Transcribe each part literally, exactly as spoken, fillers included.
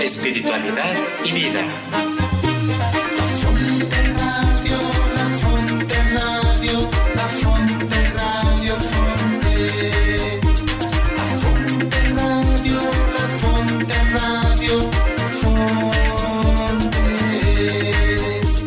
espiritualidad y vida. La Fonte Radio, La Fonte Radio, La Fonte Radio, Fonte. La Fonte Radio, La Fonte Radio, Fontes.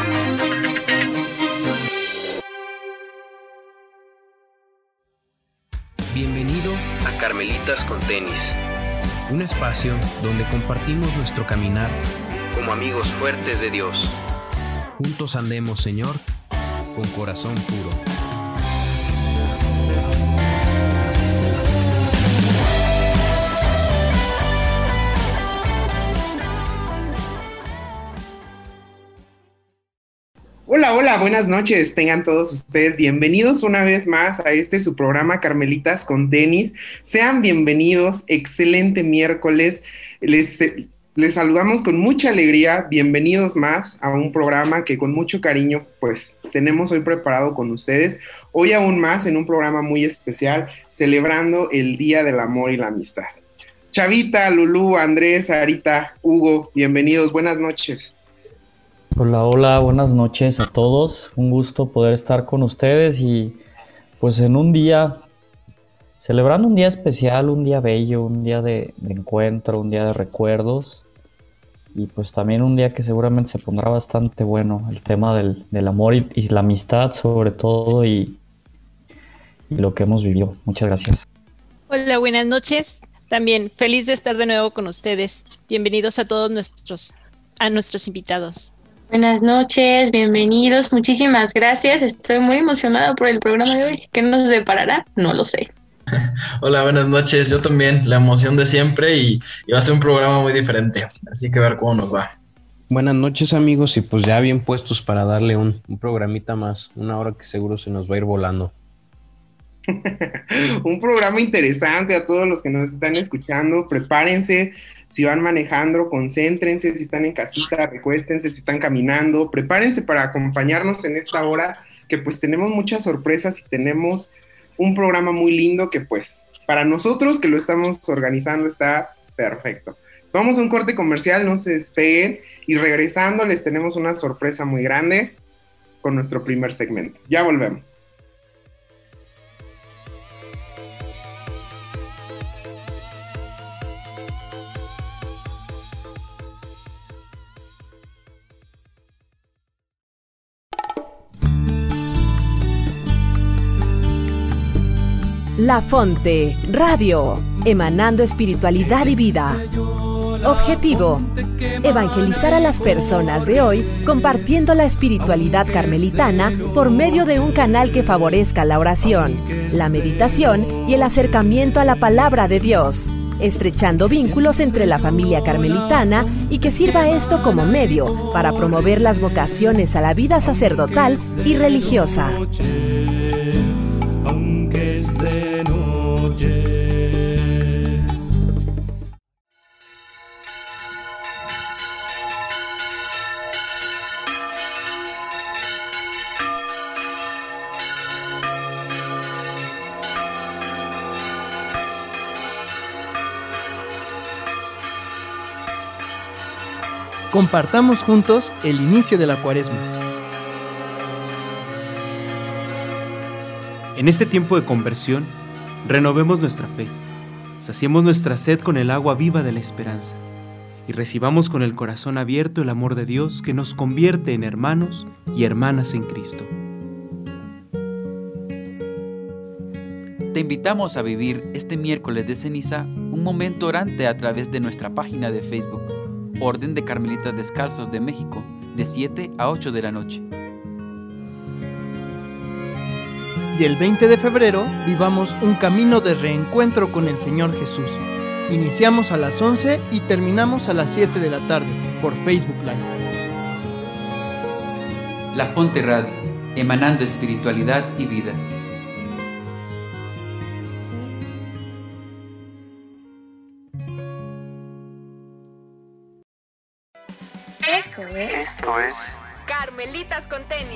Bienvenido a Carmelitas con Tenis, un espacio donde compartimos nuestro caminar como amigos fuertes de Dios. Juntos andemos, Señor, con corazón puro. Hola, hola, buenas noches, tengan todos ustedes bienvenidos una vez más a este su programa Carmelitas con Tenis. Sean bienvenidos, excelente miércoles, les, les saludamos con mucha alegría, bienvenidos más a un programa que con mucho cariño pues tenemos hoy preparado con ustedes. Hoy aún más en un programa muy especial, celebrando el Día del Amor y la Amistad. Chavita, Lulú, Andrés, Sarita, Hugo, bienvenidos, buenas noches. Hola, hola, buenas noches a todos. Un gusto poder estar con ustedes y pues en un día, celebrando un día especial, un día bello, un día de, de encuentro, un día de recuerdos y pues también un día que seguramente se pondrá bastante bueno, el tema del, del amor y, y la amistad sobre todo y, y lo que hemos vivido. Muchas gracias. Hola, buenas noches. También feliz de estar de nuevo con ustedes. Bienvenidos a todos nuestros, a nuestros invitados. Buenas noches, bienvenidos, muchísimas gracias, estoy muy emocionada por el programa de hoy. ¿Qué nos deparará? No lo sé. Hola, buenas noches, yo también, la emoción de siempre y, y va a ser un programa muy diferente, así que a ver cómo nos va. Buenas noches amigos y pues ya bien puestos para darle un, un programita más, una hora que seguro se nos va a ir volando. Un programa interesante a todos los que nos están escuchando, prepárense, si van manejando, concéntrense, si están en casita, recuéstense, si están caminando, prepárense para acompañarnos en esta hora, que pues tenemos muchas sorpresas y tenemos un programa muy lindo que pues para nosotros que lo estamos organizando está perfecto. Vamos a un corte comercial, no se despeguen y regresando les tenemos una sorpresa muy grande con nuestro primer segmento. Ya volvemos. La Fonte Radio, emanando espiritualidad y vida. Objetivo: evangelizar a las personas de hoy compartiendo la espiritualidad carmelitana por medio de un canal que favorezca la oración, la meditación y el acercamiento a la palabra de Dios, estrechando vínculos entre la familia carmelitana y que sirva esto como medio para promover las vocaciones a la vida sacerdotal y religiosa. Aunque es de noche. Compartamos juntos el inicio de la Cuaresma. En este tiempo de conversión, renovemos nuestra fe, saciemos nuestra sed con el agua viva de la esperanza y recibamos con el corazón abierto el amor de Dios que nos convierte en hermanos y hermanas en Cristo. Te invitamos a vivir este miércoles de ceniza un momento orante a través de nuestra página de Facebook, Orden de Carmelitas Descalzos de México, de siete a ocho de la noche. Y el veinte de febrero vivamos un camino de reencuentro con el Señor Jesús. Iniciamos a las once y terminamos a las siete de la tarde por Facebook Live. La Fonte Radio, emanando espiritualidad y vida. Esto es, Esto es Carmelitas con Tenis.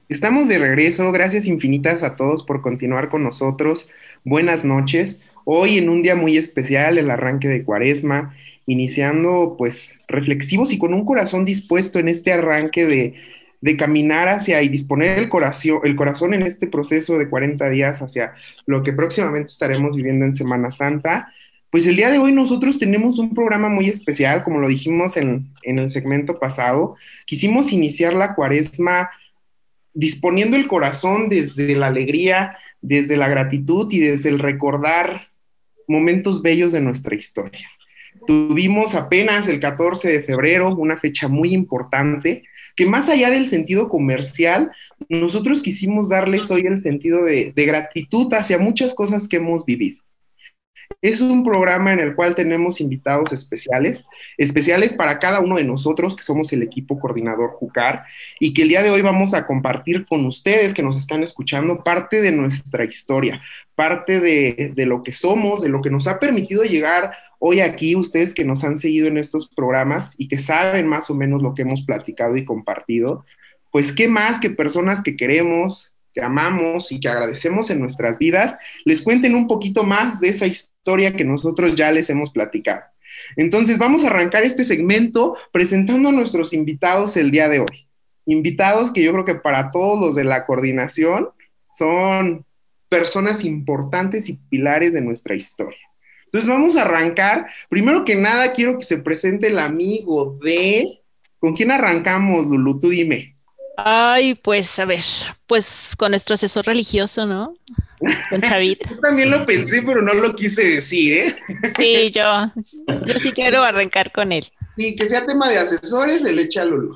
Estamos de regreso, gracias infinitas a todos por continuar con nosotros. Buenas noches. Hoy en un día muy especial, el arranque de Cuaresma, iniciando pues reflexivos y con un corazón dispuesto en este arranque de, de caminar hacia y disponer el corazón, el corazón en este proceso de cuarenta días hacia lo que próximamente estaremos viviendo en Semana Santa. Pues el día de hoy nosotros tenemos un programa muy especial, como lo dijimos en, en el segmento pasado. Quisimos iniciar la Cuaresma disponiendo el corazón desde la alegría, desde la gratitud y desde el recordar momentos bellos de nuestra historia. Tuvimos apenas el catorce de febrero, una fecha muy importante, que más allá del sentido comercial, nosotros quisimos darles hoy el sentido de, de gratitud hacia muchas cosas que hemos vivido. Es un programa en el cual tenemos invitados especiales, especiales para cada uno de nosotros, que somos el equipo coordinador Júcar, y que el día de hoy vamos a compartir con ustedes que nos están escuchando parte de nuestra historia, parte de, de lo que somos, de lo que nos ha permitido llegar hoy aquí, ustedes que nos han seguido en estos programas y que saben más o menos lo que hemos platicado y compartido. Pues qué más que personas que queremos, que amamos y que agradecemos en nuestras vidas, les cuenten un poquito más de esa historia que nosotros ya les hemos platicado. Entonces vamos a arrancar este segmento presentando a nuestros invitados el día de hoy. Invitados que yo creo que para todos los de la coordinación son personas importantes y pilares de nuestra historia. Entonces vamos a arrancar. Primero que nada quiero que se presente el amigo de... ¿Con quién arrancamos, Lulu? Tú dime. Ay, pues a ver, pues con nuestro asesor religioso, ¿no? Con Chavita. Yo también lo pensé, pero no lo quise decir, ¿eh? Sí, yo, yo sí quiero arrancar con él. Sí, que sea tema de asesores, se le echa a Lulu.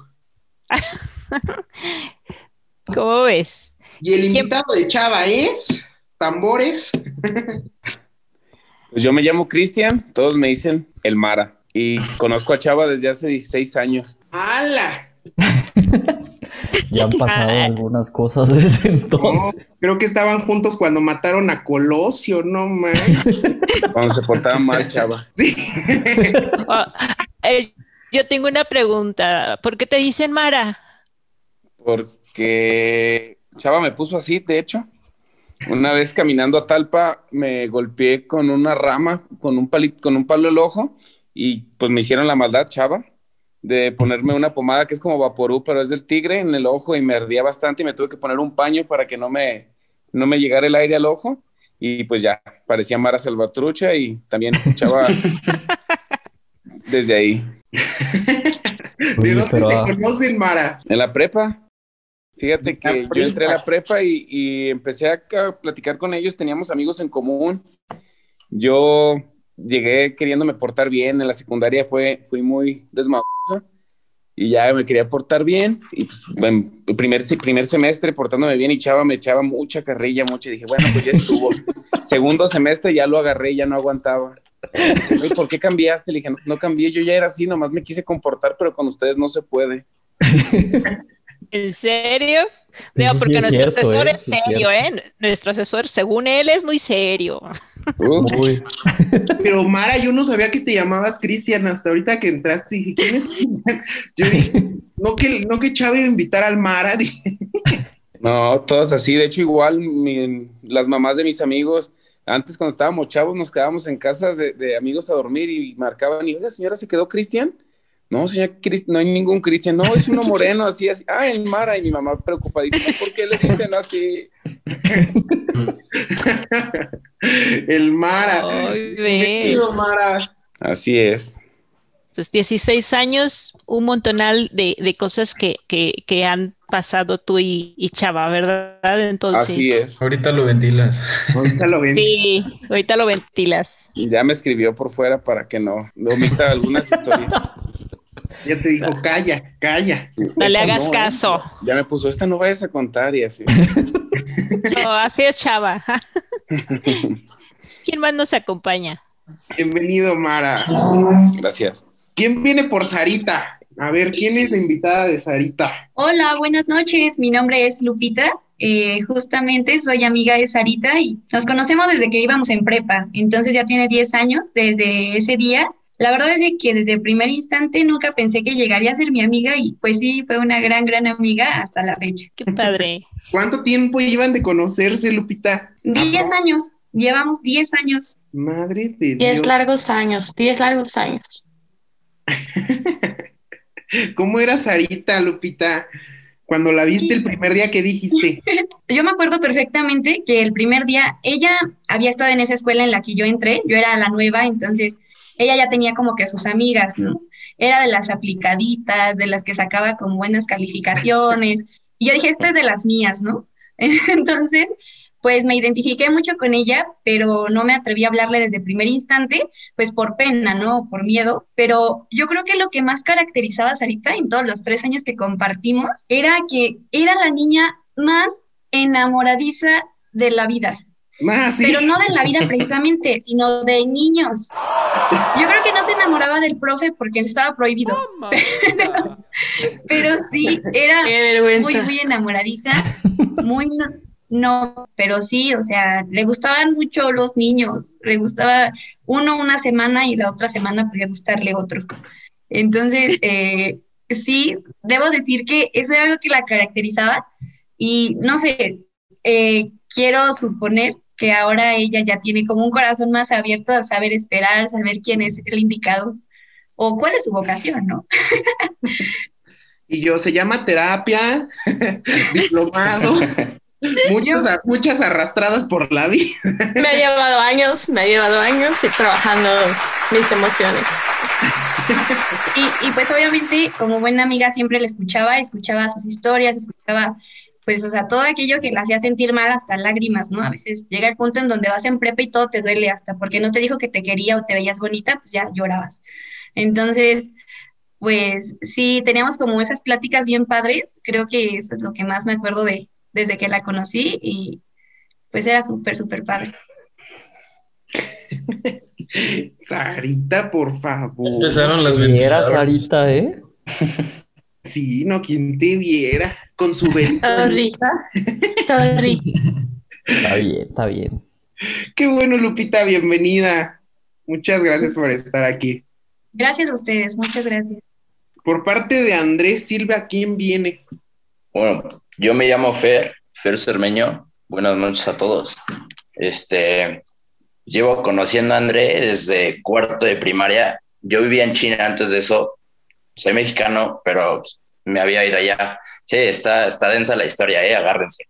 ¿Cómo ves? Y el invitado de Chava es... Tambores. Pues yo me llamo Cristian, todos me dicen el Mara, y conozco a Chava desde hace dieciséis años. ¡Hala! Ya han pasado algunas cosas desde entonces. No, creo que estaban juntos cuando mataron a Colosio, no man. Cuando se portaban mal, Chava. Sí. Oh, eh, yo tengo una pregunta. ¿Por qué te dicen Mara? Porque Chava me puso así, de hecho. Una vez caminando a Talpa me golpeé con una rama, con un palito, con un palo del ojo, y pues me hicieron la maldad, Chava, de ponerme una pomada que es como Vaporú, pero es del tigre en el ojo y me ardía bastante y me tuve que poner un paño para que no me, no me llegara el aire al ojo y pues ya, parecía Mara Salvatrucha y también Chava desde ahí. ¿De dónde pero... te conocen, Mara? En la prepa. Fíjate que yo entré a la prepa y, y empecé a platicar con ellos, teníamos amigos en común. Yo llegué queriéndome portar bien, en la secundaria fue, fui muy desmadroso y ya me quería portar bien. Y bueno, el primer, primer semestre portándome bien y Chava me echaba mucha carrilla, mucho, y dije, bueno, pues ya estuvo. Segundo semestre ya lo agarré, ya no aguantaba. Dice, ¿por qué cambiaste? Le dije, no, no cambié, yo ya era así, nomás me quise comportar, pero con ustedes no se puede. ¿En serio? Digo, Eso porque sí es nuestro cierto, asesor ¿eh? es Sí es serio, cierto. ¿eh? Nuestro asesor, según él, es muy serio. Uy. Pero Mara, yo no sabía que te llamabas Cristian hasta ahorita que entraste. Dije, ¿quién es Cristian? Yo dije, no que, no que Chava iba a invitar al Mara. Dije. No, todos así. De hecho, igual mi, las mamás de mis amigos, antes cuando estábamos chavos, nos quedábamos en casas de, de amigos a dormir y marcaban, y oiga, señora, ¿se quedó Cristian? No, señor, no hay ningún Cristian. No, es uno moreno, así, así. Ah, el Mara. Y mi mamá preocupadísima, ¿por qué le dicen así? El Mara. Ay, Bienvenido, Mara. Así es. Pues dieciséis años, un montonal de, de cosas que, que, que han pasado tú y, y Chava, ¿verdad? Entonces, Así es. Ahorita lo ventilas. Ahorita lo ventilas. Sí, ahorita lo ventilas. Y ya me escribió por fuera para que no, no omita algunas historias. Ya te digo, calla, calla. No le hagas no, caso. Ya me puso, esta no vayas a contar y así. No, así es Chava. ¿Quién más nos acompaña? Bienvenido, Mara. Gracias. ¿Quién viene por Sarita? A ver, ¿quién es la invitada de Sarita? Hola, buenas noches. Mi nombre es Lupita. Eh, justamente soy amiga de Sarita y nos conocemos desde que íbamos en prepa. Entonces ya tiene diez años. Desde ese día La verdad es de que desde el primer instante nunca pensé que llegaría a ser mi amiga y pues sí, fue una gran, gran amiga hasta la fecha. Qué padre. ¿Cuánto tiempo llevan de conocerse, Lupita? Diez años, llevamos diez años. Madre de Dios. Diez largos años, diez largos años. ¿Cómo era Sarita, Lupita? Cuando la viste el primer día, ¿qué dijiste? Yo me acuerdo perfectamente que el primer día ella había estado en esa escuela en la que yo entré, yo era la nueva, entonces ella ya tenía como que sus amigas, ¿no? Era de las aplicaditas, de las que sacaba con buenas calificaciones, y yo dije, esta es de las mías, ¿no? Entonces, pues me identifiqué mucho con ella, pero no me atreví a hablarle desde el primer instante, pues por pena, ¿no? Por miedo, pero yo creo que lo que más caracterizaba a Sarita en todos los tres años que compartimos era que era la niña más enamoradiza de la vida. Ah, sí. Pero no de la vida precisamente, sino de niños. Yo creo que no se enamoraba del profe porque estaba prohibido. Pero, pero sí, era muy, muy enamoradiza, muy no, no, pero sí, o sea, le gustaban mucho los niños, le gustaba uno una semana y la otra semana podía gustarle otro. Entonces, eh, sí, debo decir que eso era algo que la caracterizaba y no sé, eh, quiero suponer que ahora ella ya tiene como un corazón más abierto a saber esperar, saber quién es el indicado o cuál es su vocación, ¿no? Y yo, se llama terapia, diplomado, muchos, muchas arrastradas por la vida. Me ha llevado años, me ha llevado años y trabajando mis emociones. Y, y pues obviamente como buena amiga siempre le escuchaba, escuchaba sus historias, escuchaba pues, o sea, todo aquello que la hacía sentir mal, hasta lágrimas, ¿no? A veces llega el punto en donde vas en prepa y todo te duele, hasta porque no te dijo que te quería o te veías bonita, pues ya llorabas. Entonces, pues sí, teníamos como esas pláticas bien padres, creo que eso es lo que más me acuerdo de desde que la conocí y pues era súper, súper padre. Sarita, por favor. Empezaron las Era Sarita, ¿eh? Sí, no, quien te viera con su velita. Sorry. Sorry. Está bien, está bien. Qué bueno, Lupita, bienvenida. Muchas gracias por estar aquí. Gracias a ustedes, muchas gracias. Por parte de Andrés Silva, ¿quién viene? Bueno, yo me llamo Fer, Fer Cermeño. Buenas noches a todos. Este, llevo conociendo a André desde cuarto de primaria. Yo vivía en China antes de eso. Soy mexicano, pero me había ido allá. Sí, está, está densa la historia, ¿eh? Agárrense.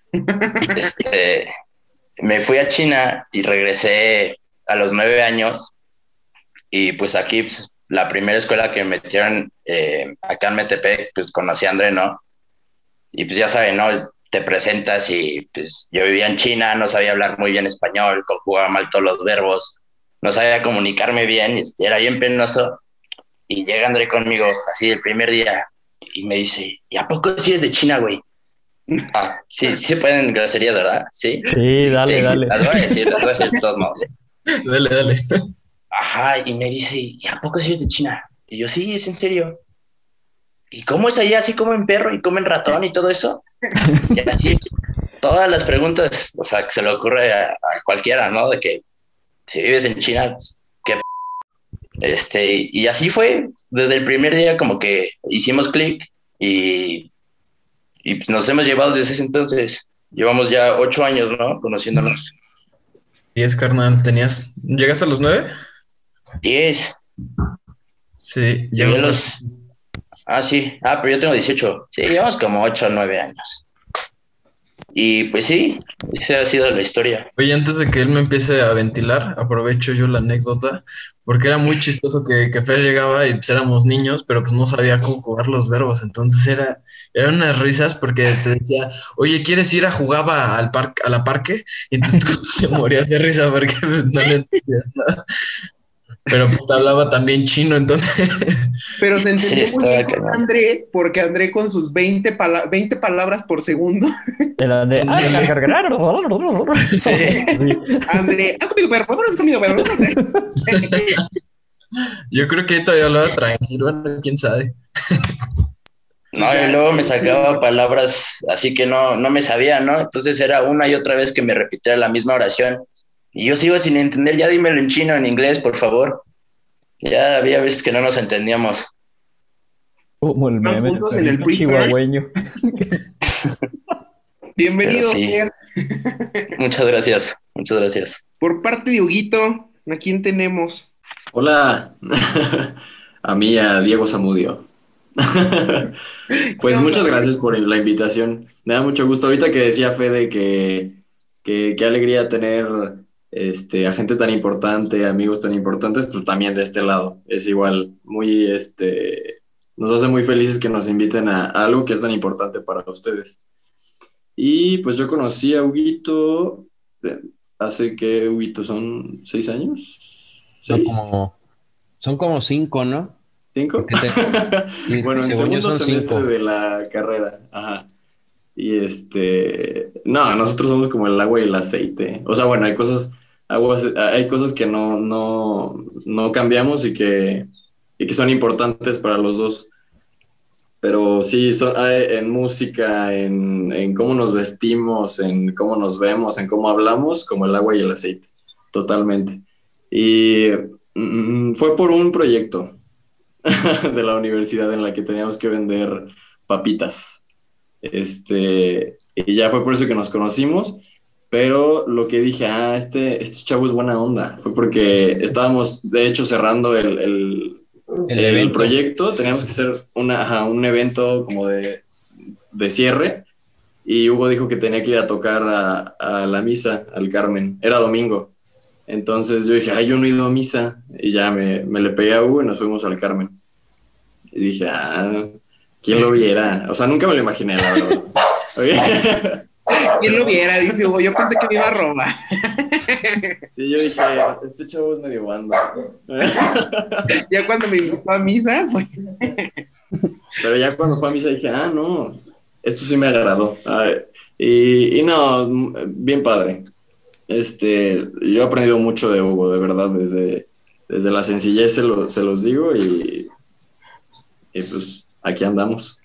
Este, me fui a China y regresé a los nueve años. Y pues aquí, pues, la primera escuela que me metieron eh, acá en Metepec, pues conocí a André, ¿no? Y pues ya saben, ¿no? Te presentas y pues yo vivía en China, no sabía hablar muy bien español, conjugaba mal todos los verbos, no sabía comunicarme bien, este, era bien penoso. Y llega André conmigo, así el primer día, y me dice, ¿y a poco sí es de China, güey? Ah, sí, sí se pueden groserías, ¿verdad? Sí. Sí, dale, sí, dale. Las voy a decir, las voy a decir de todos modos. Dale, dale. Ajá, y me dice, ¿y a poco sí es de China? Y yo, sí, es en serio. ¿Y cómo es allá? ¿Así comen perro y comen ratón y todo eso? Y así, pues, todas las preguntas, o sea, que se le ocurre a, a cualquiera, ¿no? De que si vives en China, pues, ¿qué p-? Este, y así fue, desde el primer día como que hicimos clic y, y pues nos hemos llevado desde ese entonces. Llevamos ya ocho años, ¿no? Conociéndonos. Diez, carnal, ¿tenías? ¿Llegas a los nueve? Diez. Sí, Llegué yo a los... Ah, sí. Ah, pero yo tengo dieciocho. Sí, llevamos como ocho o nueve años. Y pues sí, esa ha sido la historia. Oye, antes de que él me empiece a ventilar, aprovecho yo la anécdota, porque era muy chistoso que, que Fer llegaba y pues éramos niños, pero pues no sabía cómo jugar los verbos, entonces era, eran unas risas porque te decía, oye, ¿quieres ir a jugar al parque, a la parque? Y entonces tú se morías de risa porque pues, no le entendías nada. Pero pues te hablaba también chino, entonces... Pero se entendió Sí, muy bien estaba con André, porque André con sus veinte, pala- veinte palabras por segundo. De la de... Sí. Sí. André, ¿has comido perro? ¿Has comido perro? Yo creo que todavía hablaba tranquilo, bueno, quién sabe. No, y luego me sacaba palabras así que no, no me sabía, ¿no? Entonces era una y otra vez que me repitiera la misma oración. Y yo sigo sin entender, ya dímelo en chino, en inglés, por favor. Ya había veces que no nos entendíamos. Como el meme juntos del en el perrito pre-first. chihuahueño. Bienvenido, Pero sí. Fer. Muchas gracias, muchas gracias. Por parte de Huguito, ¿a quién tenemos? Hola, a mí, a Diego Zamudio. Pues muchas gracias por la invitación. Me da mucho gusto. Ahorita que decía Fede que, que qué alegría tener este, a gente tan importante, amigos tan importantes, pues también de este lado. Es igual, muy, este, nos hace muy felices que nos inviten a, a algo que es tan importante para ustedes. Y pues yo conocí a Huguito eh, hace que, Huguito, ¿son seis años? Son ¿Seis? como, son como cinco, ¿no? ¿Cinco? Porque te- y Bueno, en según yo segundo son semestre cinco. de la carrera. Ajá. Y este, no, nosotros somos como el agua y el aceite. O sea, bueno, hay cosas, aguas, hay cosas que no, no, no cambiamos y que, y que son importantes para los dos. Pero sí, son, hay- en música, en, en cómo nos vestimos, en cómo nos vemos, en cómo hablamos, como el agua y el aceite. Totalmente. Y mm, fue por un proyecto de la universidad en la que teníamos que vender papitas. Este, y ya fue por eso que nos conocimos, pero lo que dije, ah, este, este chavo es buena onda, fue porque estábamos de hecho cerrando el, el, El el evento. proyecto, teníamos que hacer una, ajá, un evento como de, de cierre, y Hugo dijo que tenía que ir a tocar a, a la misa, al Carmen, era domingo. Entonces yo dije, ay, yo no he ido a misa. Y ya me, me le pegué a Hugo y nos fuimos al Carmen. Y dije, ah, ¿quién lo viera? O sea, nunca me lo imaginé, la verdad. ¿Quién lo viera? Dice Hugo, yo pensé que me iba a robar. Sí, yo dije, este chavo es medio banda. Ya cuando me invitó a misa, pues. Pero ya cuando fue a misa dije, ah, no, esto sí me agradó. Ay, y, y no, bien padre. Este, yo he aprendido mucho de Hugo, de verdad, desde, desde la sencillez se, lo, se los digo y, y pues aquí andamos.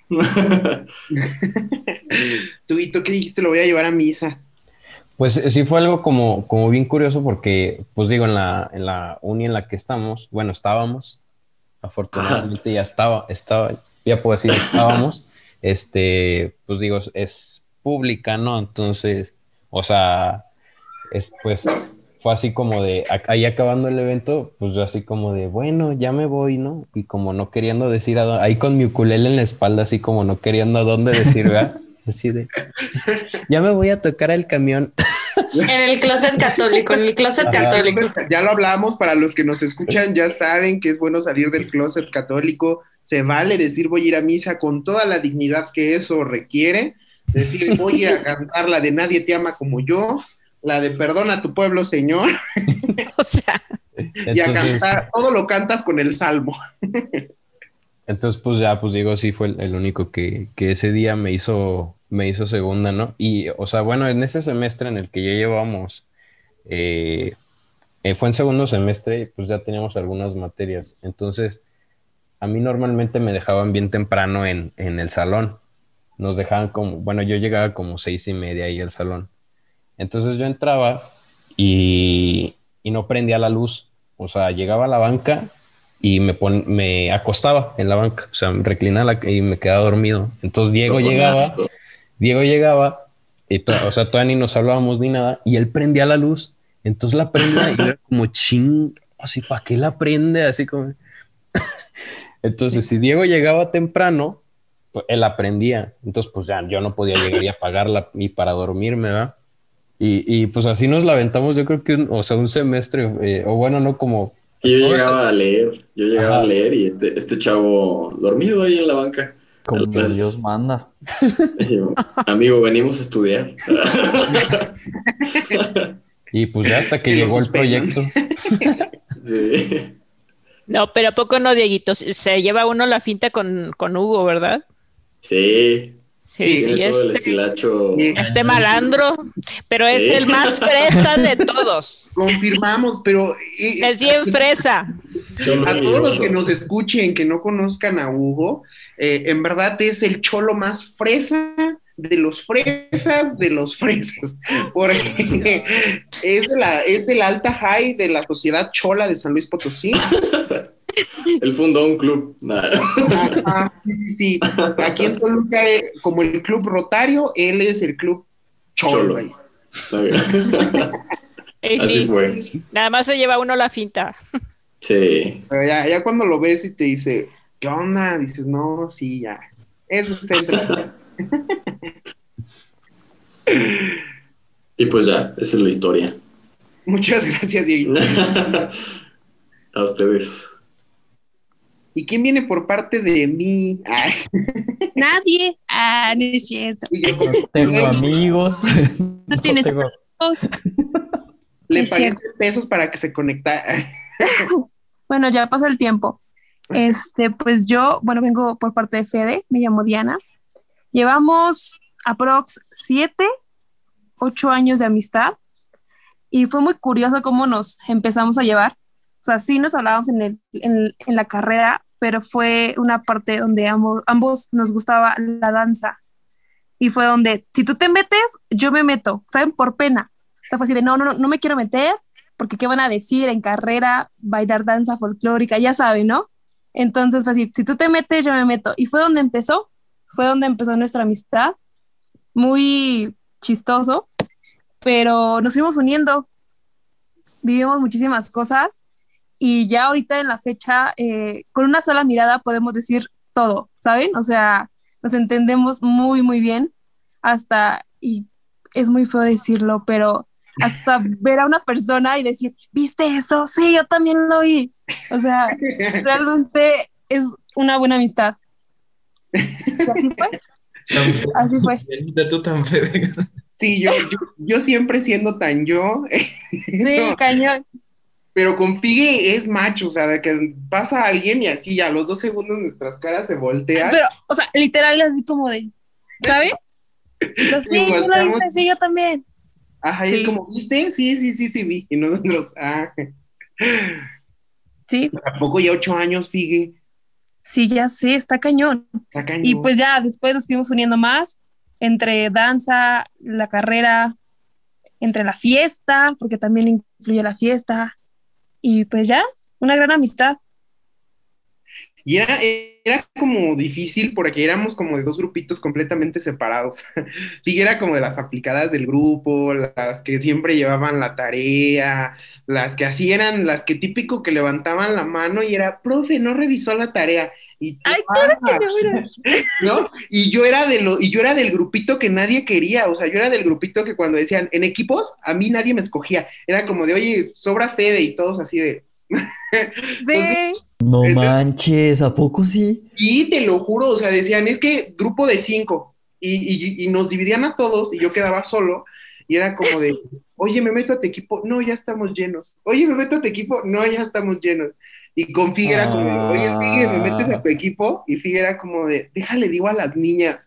Tú, ¿y tú qué dijiste? Lo voy a llevar a misa. Pues eh, sí fue algo como, como bien curioso porque, pues digo, en la, en la uni en la que estamos, bueno, estábamos, afortunadamente ya estaba, estaba, ya puedo decir, estábamos, este, pues digo, es pública, ¿no? Entonces, o sea, es, pues fue así como de, a- ahí acabando el evento, pues yo así como de, bueno, ya me voy, ¿no? Y como no queriendo decir, a dó- ahí con mi ukulele en la espalda, así como no queriendo a dónde decir, ¿verdad? Así de, ya me voy a tocar el camión. En el closet católico, en el closet Ajá. católico. Entonces, ya lo hablamos, para los que nos escuchan ya saben que es bueno salir del closet católico, se vale decir voy a ir a misa con toda la dignidad que eso requiere, decir voy a cantar la de Nadie te ama como yo, la de Perdona a tu pueblo, Señor, y a Entonces- cantar, todo lo cantas con el salmo. Entonces, pues ya, pues digo, sí fue el, el único que, que ese día me hizo, me hizo segunda, ¿no? Y, o sea, bueno, en ese semestre en el que ya llevamos, eh, eh, fue en segundo semestre, pues ya teníamos algunas materias. Entonces, a mí normalmente me dejaban bien temprano en, en el salón. Nos dejaban como, bueno, yo llegaba como seis y media ahí al salón. Entonces yo entraba y, y no prendía la luz. O sea, llegaba a la banca y me, pon, me acostaba en la banca, o sea, me reclinaba la- y me quedaba dormido. Entonces Diego llegaba, Ojonazo. Diego llegaba, y to- o sea, todavía ni nos hablábamos ni nada, y él prendía la luz. Entonces la prendía y yo era como ching, así, ¿para qué la prende? Así como... Entonces, si Diego llegaba temprano, pues él la prendía. Entonces, pues ya yo no podía llegar y apagarla y para dormirme, ¿verdad? Y, y pues así nos la aventamos, yo creo que, un, o sea, un semestre, eh, o bueno, no como... Y yo llegaba a leer, yo llegaba Ajá. a leer y este, este chavo dormido ahí en la banca. Como Entonces, Dios manda. y yo, amigo, venimos a estudiar. Y pues ya hasta que Que lo llegó el suspendan. proyecto. Sí. No, pero ¿a poco no, Dieguito? Se lleva uno la finta con, con Hugo, ¿verdad? Sí. Sí, Tiene sí, todo el este, estilacho. este malandro, pero es Sí. el más fresa de todos. Confirmamos, pero eh, Es bien fresa. a todos los que nos escuchen, que no conozcan a Hugo, eh, en verdad es el cholo más fresa de los fresas de los fresas, porque es de la, es de la alta high de la sociedad chola de San Luis Potosí. Él fundó un club. Nah. Ah, sí, sí, sí. Aquí en Toluca, eh, como el club Rotario, él es el club Cholo. Cholo. Está bien. Eh, Así sí. fue. Nada más se lleva uno la finta. Sí. Pero ya, ya cuando lo ves y te dice, ¿qué onda? Dices, no, sí, ya. Eso es el Y pues ya, esa es la historia. Muchas gracias, Diego. A ustedes. ¿Y quién viene por parte de mí? Ay. Nadie. Ah, no es cierto. No tengo amigos. No, No tienes tengo- amigos. Le Es pagué cierto. pesos para que se conectara. Bueno, ya pasó el tiempo. Este, pues yo, bueno, vengo por parte de Fede, me llamo Diana. Llevamos aprox siete, ocho años de amistad y fue muy curioso cómo nos empezamos a llevar. O sea, sí nos hablábamos en, el, en, en la carrera, pero fue una parte donde ambos, ambos nos gustaba la danza. Y fue donde, si tú te metes, yo me meto, ¿saben? Por pena. O sea, fue así de, no, no, no, no me quiero meter, porque ¿qué van a decir en carrera? Bailar danza folclórica, ya saben, ¿no? Entonces fue así, si tú te metes, yo me meto. Y fue donde empezó, fue donde empezó nuestra amistad. Muy chistoso, pero nos fuimos uniendo. Vivimos muchísimas cosas y ya ahorita en la fecha, eh, con una sola mirada podemos decir todo, ¿saben? O sea, nos entendemos muy, muy bien. Hasta, y es muy feo decirlo, pero hasta ver a una persona y decir, ¿viste eso? Sí, yo también lo vi. O sea, realmente es una buena amistad. Y así fue. Así fue. Bienita, tú tan feo. Sí, yo, yo, yo siempre siendo tan yo. Sí, No, cañón. pero con Figue es macho, o sea, de que pasa alguien y así a los dos segundos nuestras caras se voltean. Pero, o sea, literal así como de, ¿sabes? Yo, sí, Y tú lo volteamos. viste, sí, yo también. Ajá, y Sí. es como, ¿viste? Sí, sí, sí, sí, vi. Y nosotros, ah. Sí. Tampoco ya ocho años, Figue. Sí, ya sé, está cañón. Está cañón. Y pues ya después nos fuimos uniendo más entre danza, la carrera, entre la fiesta, porque también incluye la fiesta. Y pues ya, una gran amistad. Y era, era como difícil porque éramos como de dos grupitos completamente separados. Figue era como de las aplicadas del grupo, las que siempre llevaban la tarea, las que así eran, las que típico que levantaban la mano y era, profe, no revisó la tarea. Y tú, Ay, claro "Ah", que no era. ¿no? Y yo era de lo, y yo era del grupito que nadie quería, o sea, yo era del grupito que cuando decían en equipos, a mí nadie me escogía. Era como de, oye, sobra Fede y todos así de. Sí. No Entonces- manches, ¿a poco sí? Y te lo juro, o sea, decían, es que grupo de cinco, y, y, y nos dividían a todos, y yo quedaba solo, y era como de, oye, me meto a tu equipo, no, ya estamos llenos, oye, me meto a tu equipo, no, ya estamos llenos, y con Figue era como de, oye, Figue, me metes a tu equipo, y Figue era como de, déjale, digo a las niñas,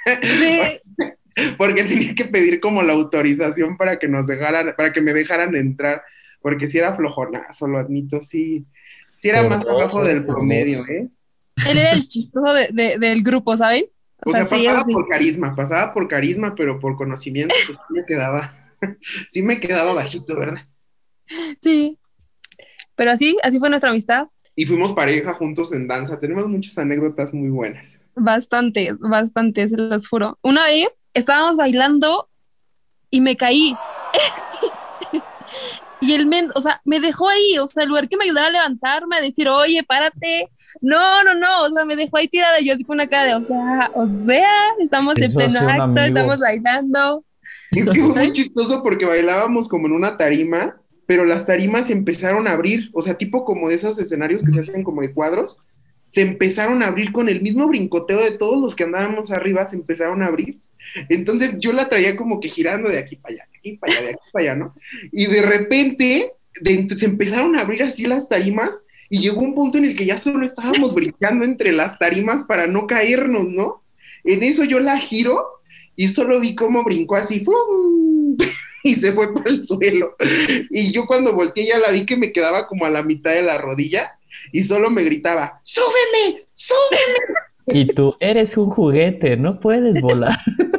porque tenía que pedir como la autorización para que nos dejaran, para que me dejaran entrar, porque si era flojonazo, lo admito, sí, sí era Por más dos, abajo eh, del por promedio, dos. ¿eh? Él era el chistoso de, de- del grupo, ¿saben? O sea, sí, pasaba sí. por carisma, pasaba por carisma, pero por conocimiento, pues sí me quedaba, sí me quedaba bajito, ¿verdad? Sí. Pero así, así fue nuestra amistad. Y fuimos pareja juntos en danza, tenemos muchas anécdotas muy buenas. Bastantes, bastantes, se los juro. Una vez estábamos bailando y me caí. Y él me, o sea, me dejó ahí, o sea, el lugar que me ayudara a levantarme, a decir, oye, párate. No, no, no, o sea, me dejó ahí tirada. Yo así con una cara de, o sea, o sea, estamos en Eso pleno hace un acto, amigo. estamos bailando. Es que fue muy chistoso porque bailábamos como en una tarima, pero las tarimas se empezaron a abrir, o sea, tipo como de esos escenarios que se hacen como de cuadros, se empezaron a abrir con el mismo brincoteo de todos los que andábamos arriba, se empezaron a abrir. Entonces yo la traía como que girando de aquí para allá, de aquí para allá, de aquí para allá, ¿no? Y de repente de, se empezaron a abrir así las tarimas y llegó un punto en el que ya solo estábamos brincando entre las tarimas para no caernos, ¿no? En eso yo la giro y solo vi cómo brincó así, ¡fum! Y se fue para el suelo. Y yo cuando volteé ya la vi que me quedaba como a la mitad de la rodilla y solo me gritaba, ¡súbeme! ¡súbeme! Y tú eres un juguete, no puedes volar.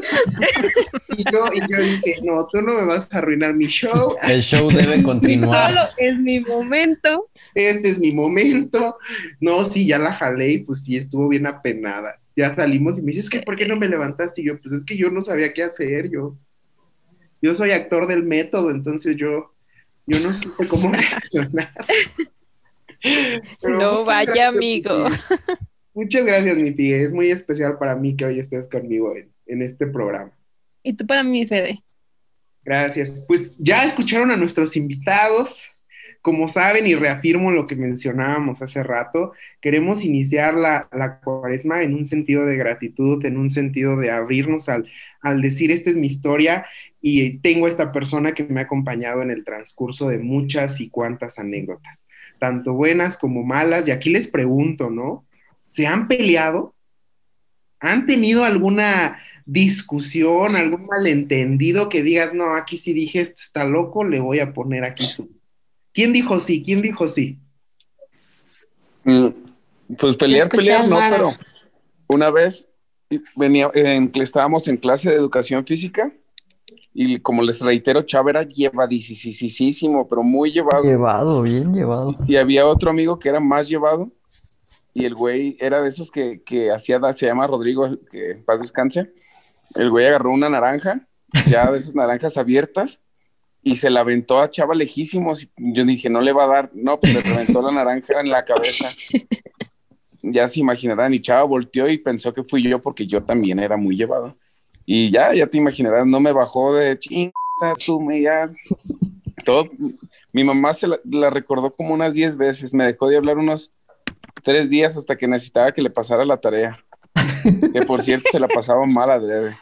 Y yo, y yo dije, no, tú no me vas a arruinar mi show. El show debe continuar. Solo es mi momento. Este es mi momento. No, sí, ya la jalé y pues sí, estuvo bien apenada. Ya salimos y me dice, es que ¿por qué no me levantaste? Y yo, pues es que yo no sabía qué hacer, yo, yo soy actor del método, entonces yo, yo no supe cómo reaccionar. Pero no vaya, gracias, amigo. Muchas gracias, mi Figue. Es muy especial para mí que hoy estés conmigo en, en este programa. Y tú para mí, Fede. Gracias. Pues ya escucharon a nuestros invitados. Como saben, y reafirmo lo que mencionábamos hace rato, queremos iniciar la, la cuaresma en un sentido de gratitud, en un sentido de abrirnos al, al decir, esta es mi historia, y tengo esta persona que me ha acompañado en el transcurso de muchas y cuantas anécdotas, tanto buenas como malas, y aquí les pregunto, ¿no? ¿Se han peleado? ¿Han tenido alguna discusión, algún malentendido que digas, no, aquí sí dije, este está loco, le voy a poner aquí su... ¿Quién dijo sí? ¿Quién dijo sí? Mm, pues pelear, pelear, no, Mara. pero una vez venía, en, estábamos en clase de educación física y como les reitero, Chava era llevadísimo, pero muy llevado. Llevado, bien llevado. Y había otro amigo que era más llevado y el güey era de esos que, que hacía, se llama Rodrigo, que en paz descanse. El güey agarró una naranja, ya de esas naranjas abiertas, y se la aventó a Chava lejísimos. Yo dije, no le va a dar. No, pues le reventó la naranja en la cabeza. Ya se imaginarán. Y Chava volteó y pensó que fui yo porque yo también era muy llevado. Y ya, ya te imaginarás, no me bajó de chinga, tú me ya. Todo. Mi mamá se la, la recordó como unas diez veces. Me dejó de hablar unos tres días hasta que necesitaba que le pasara la tarea. Que por cierto se la pasaba mal adrede.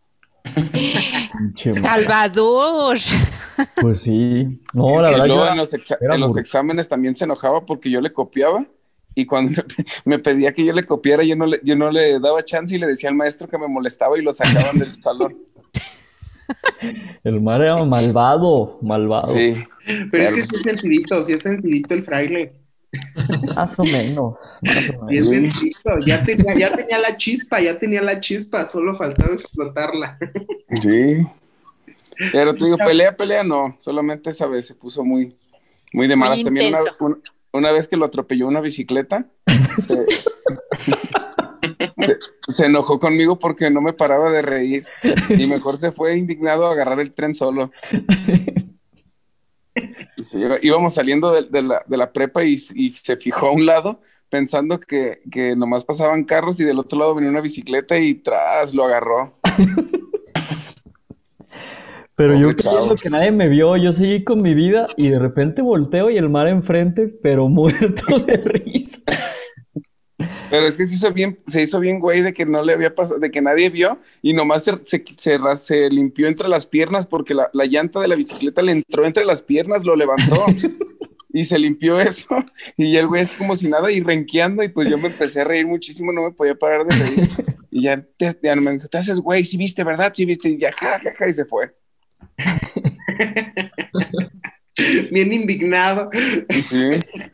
Salvador. Pues sí. No, la Y verdad luego yo en los, exa- era en los muy- exámenes también se enojaba porque yo le copiaba y cuando me, me pedía que yo le copiara yo no le, yo no le daba chance y le decía al maestro que me molestaba y lo sacaban del salón. El mar era malvado, malvado. Sí. Pero es que sí es sentidito, sí es sentidito el fraile. Más o menos. Más o Sí es menos. sentidito, ya tenía, ya tenía la chispa, ya tenía la chispa, solo faltaba explotarla. Sí. Pero te digo, pelea, pelea, no. Solamente esa vez se puso muy, muy de malas. Muy También una, intenso. un- una vez que lo atropelló una bicicleta, se, se- se enojó conmigo porque no me paraba de reír. Y mejor se fue indignado a agarrar el tren solo. Y se iba- íbamos saliendo de, de la, de la prepa y, y se fijó a un lado pensando que, que nomás pasaban carros y del otro lado venía una bicicleta y tras lo agarró. Pero yo Pobre creyendo chavo. que nadie me vio, yo seguí con mi vida y de repente volteo y el mar enfrente, pero muerto de risa. Pero es que se hizo bien, se hizo bien güey de que no le había pasado, de que nadie vio y nomás se, se, se, ras- se limpió entre las piernas porque la, la llanta de la bicicleta le entró entre las piernas, lo levantó y se limpió eso y el güey es como si nada y renqueando y pues yo me empecé a reír muchísimo, no me podía parar de reír y ya, te, ya me dijo, te haces güey, sí viste, ¿verdad? Sí viste y ya, ja, ja, ja, y se fue. Bien indignado. Sí.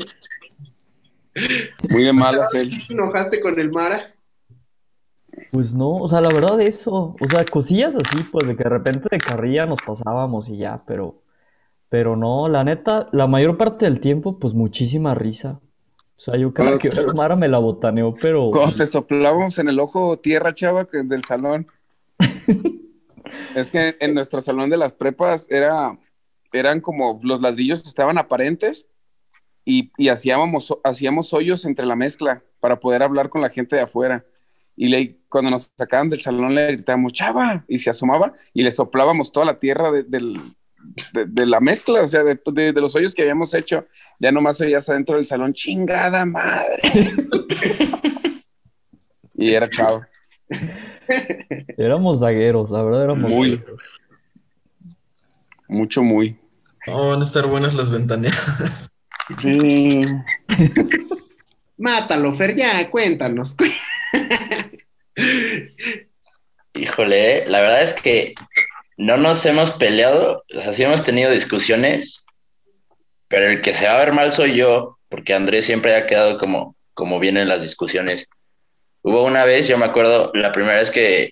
Muy de malas él. ¿Te enojaste con el Mara? Pues no, o sea, la verdad eso, o sea, cosillas así, pues de que de repente de carrilla nos pasábamos y ya, pero, pero no, la neta, la mayor parte del tiempo, pues muchísima risa. O sea, yo cada que veo al Mara me la botaneó, pero Cuando te soplábamos en el ojo tierra, chava, que del salón. Es que en nuestro salón de las prepas era, eran como los ladrillos estaban aparentes y, y hacíamos, hacíamos hoyos entre la mezcla para poder hablar con la gente de afuera. Y le, cuando nos sacaban del salón le gritábamos, chava, y se asomaba y le soplábamos toda la tierra de, del- de- de la mezcla, o sea, de, de- de los hoyos que habíamos hecho. Ya nomás oías adentro del salón, chingada madre. Y era chavo. éramos zagueros, la verdad éramos Muy. zagueros. Mucho, muy. Oh, van a estar buenas las ventaneadas. Sí. Mátalo, Fer, ya, cuéntanos. Híjole, la verdad es que no nos hemos peleado, o sea, sí hemos tenido discusiones, pero el que se va a ver mal soy yo, porque Andrés siempre ha quedado como, como bien en las discusiones. Hubo una vez, yo me acuerdo, la primera vez que,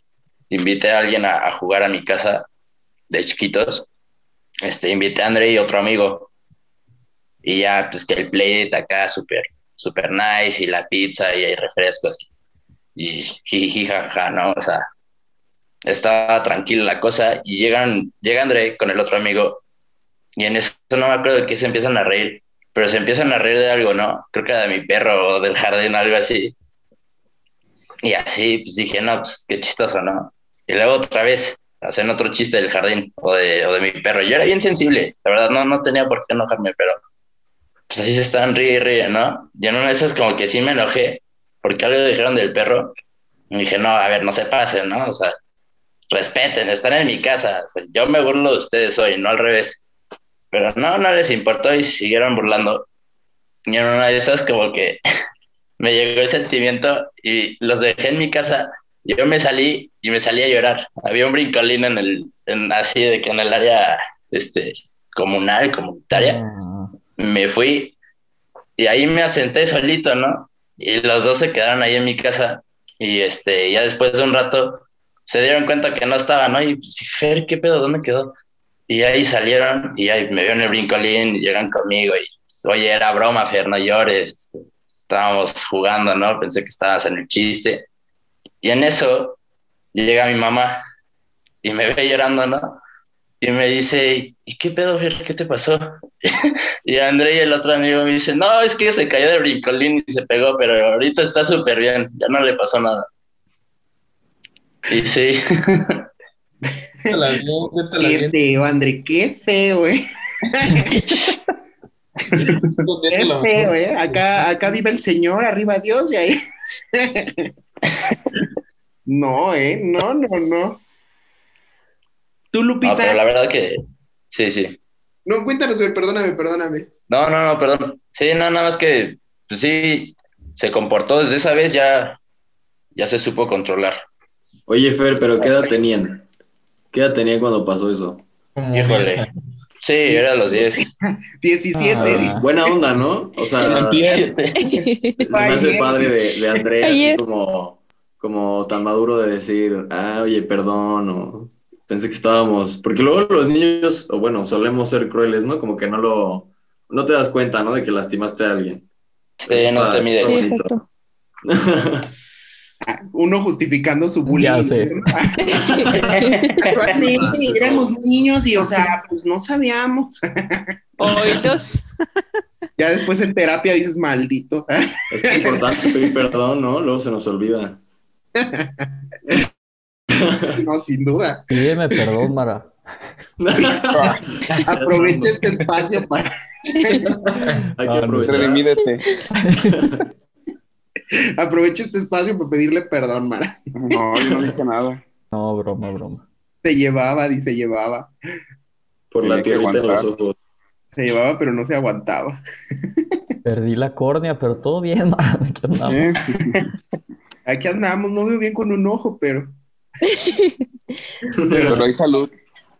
invité a alguien a, a jugar a mi casa de chiquitos. Este, invité a André y otro amigo. Y ya, pues que el play acá súper, súper nice, y la pizza y hay refrescos. Y jiji, jaja, ¿no? O sea, estaba tranquila la cosa. Y llegan, llega André con el otro amigo. Y en eso no me acuerdo de qué se empiezan a reír. Pero se empiezan a reír de algo, ¿no? Creo que era de mi perro o del jardín, algo así. Y así, pues dije, no, pues qué chistoso, ¿no? Y luego otra vez hacen otro chiste del jardín o de, o de mi perro. Yo era bien sensible, la verdad, no, no tenía por qué enojarme, pero pues así se estaban ríe y ríe, ¿no? Y en una de esas como que sí me enojé porque algo dijeron del perro. Y dije, no, a ver, no se pasen, ¿no? O sea, respeten, están en mi casa. O sea, yo me burlo de ustedes hoy, no al revés. Pero no, no les importó y siguieron burlando. Y en una de esas como que me llegó el sentimiento y los dejé en mi casa. Yo me salí y me salí a llorar. Había un brincolín en el, en, así de que en el área este, comunal, comunitaria. Me fui y ahí me asenté solito, ¿no? Y los dos se quedaron ahí en mi casa. Y este, ya después de un rato se dieron cuenta que no estaba, ¿no? Y pues, Fer, ¿qué pedo? ¿Dónde quedó? Y ahí salieron y ahí me vieron el brincolín y llegan conmigo y pues, oye, era broma, Fer, no llores. Este, estábamos jugando, ¿no? Pensé que estabas en el chiste. Y en eso llega mi mamá y me ve llorando, ¿no? Y me dice, ¿y qué pedo, Fer? ¿Qué te pasó? Y André y el otro amigo me dicen, no, es que se cayó de brincolín y se pegó, pero ahorita está súper bien, ya no le pasó nada. Y sí. Qué feo, André, qué feo, eh. Qué feo, eh. Acá, acá vive el Señor, arriba Dios y ahí. No, eh, no, no, no. ¿Tú, Lupita? No, pero la verdad que sí, sí. No, cuéntanos, güey, perdóname, perdóname. No, no, no, perdón. Sí, no, nada más que, pues sí, se comportó desde esa vez, ya, ya se supo controlar. Oye, Fer, ¿pero qué edad tenían? ¿Qué edad tenían cuando pasó eso? Híjole. Sí, era a los diez. diecisiete. Ah, buena onda, ¿no? O sea, se me hace padre de, de Andrea, así como, como tan maduro de decir, ah, oye, perdón, o pensé que estábamos, porque luego los niños, o bueno, solemos ser crueles, ¿no? Como que no lo, no te das cuenta, ¿no? De que lastimaste a alguien. Sí, no te mide. Sí, exacto. Uno justificando su bullying. Ya sé. Actualmente éramos niños y, o sea, pues no sabíamos. Oídos. Ya después en terapia dices, maldito. Es que es importante pedir perdón, ¿no? Luego se nos olvida. No, sin duda. Pídeme perdón, Mara. Aprovecha este espacio para... Hay que aprovechar. Aprovecha este espacio para pedirle perdón, Mara. No, yo no hice nada. No, broma, broma. Se llevaba, dice, llevaba. Por la Tenía que tierrita en los aguantar. ojos. Se llevaba, pero no se aguantaba. Perdí la córnea, pero todo bien, Mara. Aquí andamos. Aquí andamos, no veo bien con un ojo, pero... Pero hay salud.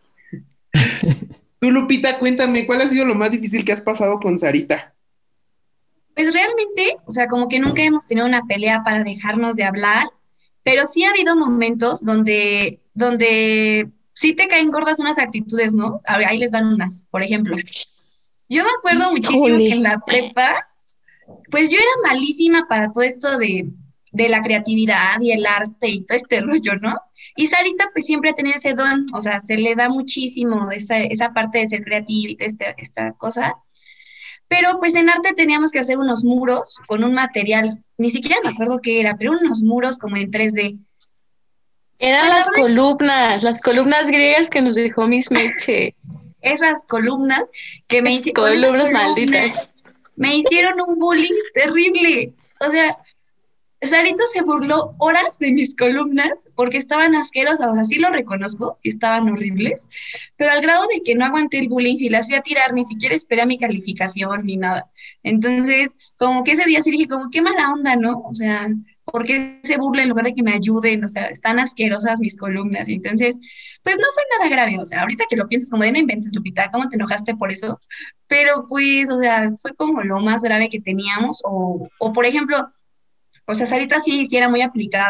Tú, Lupita, cuéntame, ¿cuál ha sido lo más difícil que has pasado con Sarita? Pues realmente, o sea, como que nunca hemos tenido una pelea para dejarnos de hablar, pero sí ha habido momentos donde, donde sí te caen gordas unas actitudes, ¿no? A ver, ahí les van unas, por ejemplo. Yo me acuerdo muchísimo Ole. que en la prepa, pues yo era malísima para todo esto de, de la creatividad y el arte y todo este rollo, ¿no? Y Sarita pues siempre ha tenido ese don, o sea, se le da muchísimo esa, esa parte de ser creativa y toda esta, esta cosa. Pero pues en arte teníamos que hacer unos muros con un material, ni siquiera me acuerdo qué era, pero unos muros como en tres D. Eran Pues, las la verdad es- columnas, las columnas griegas que nos dejó Miss Meche. Esas columnas que me hicieron, Columnas malditas. me hicieron un bullying terrible. O sea, Sarita se burló horas de mis columnas porque estaban asquerosas, o sea, sí lo reconozco, sí estaban horribles, pero al grado de que no aguanté el bullying y las fui a tirar, ni siquiera esperé a mi calificación ni nada. Entonces, como que ese día sí dije, como qué mala onda, ¿no? O sea, ¿por qué se burla en lugar de que me ayuden? O sea, están asquerosas mis columnas. Y entonces, pues no fue nada grave, o sea, ahorita que lo piensas, como de no inventes, Lupita, ¿cómo te enojaste por eso? Pero pues, o sea, fue como lo más grave que teníamos, o, o por ejemplo, o sea, Sarita sí, sí era muy aplicada,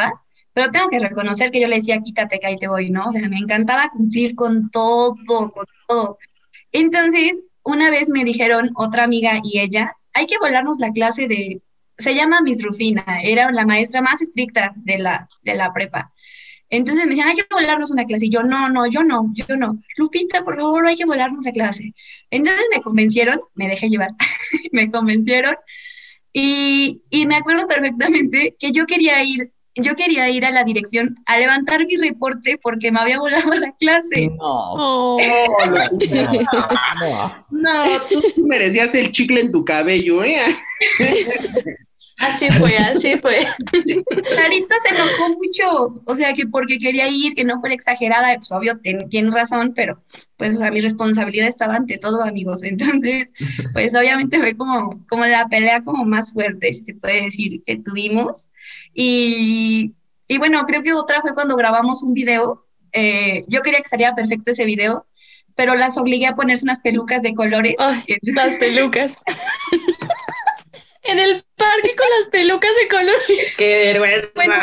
pero tengo que reconocer que yo le decía, quítate, que ahí te voy, ¿no? O sea, me encantaba cumplir con todo, con todo. Entonces, una vez me dijeron otra amiga y ella, hay que volarnos la clase de, se llama Miss Rufina, era la maestra más estricta de la, de la prepa. Entonces me decían, hay que volarnos una clase. Y yo, no, no, yo no, yo no. Lupita, por favor, hay que volarnos la clase. Entonces me convencieron, me dejé llevar, me convencieron. Y, y me acuerdo perfectamente que yo quería ir, yo quería ir a la dirección a levantar mi reporte porque me había volado la clase. No. No, no, tú, tú merecías el chicle en tu cabello, ¿eh? Así fue, así fue. Sarita se enojó mucho, o sea, que porque quería ir, que no fuera exagerada, pues obvio, ten- tiene razón, pero pues, o sea, mi responsabilidad estaba ante todo, amigos. Entonces, pues obviamente fue como, como la pelea como más fuerte, si se puede decir, que tuvimos. Y, y bueno, creo que otra fue cuando grabamos un video. Eh, yo quería que saliera perfecto ese video, pero las obligué a ponerse unas pelucas de colores. Ay, las pelucas. En el parque con las pelucas de colores. ¡Qué vergüenza! Bueno,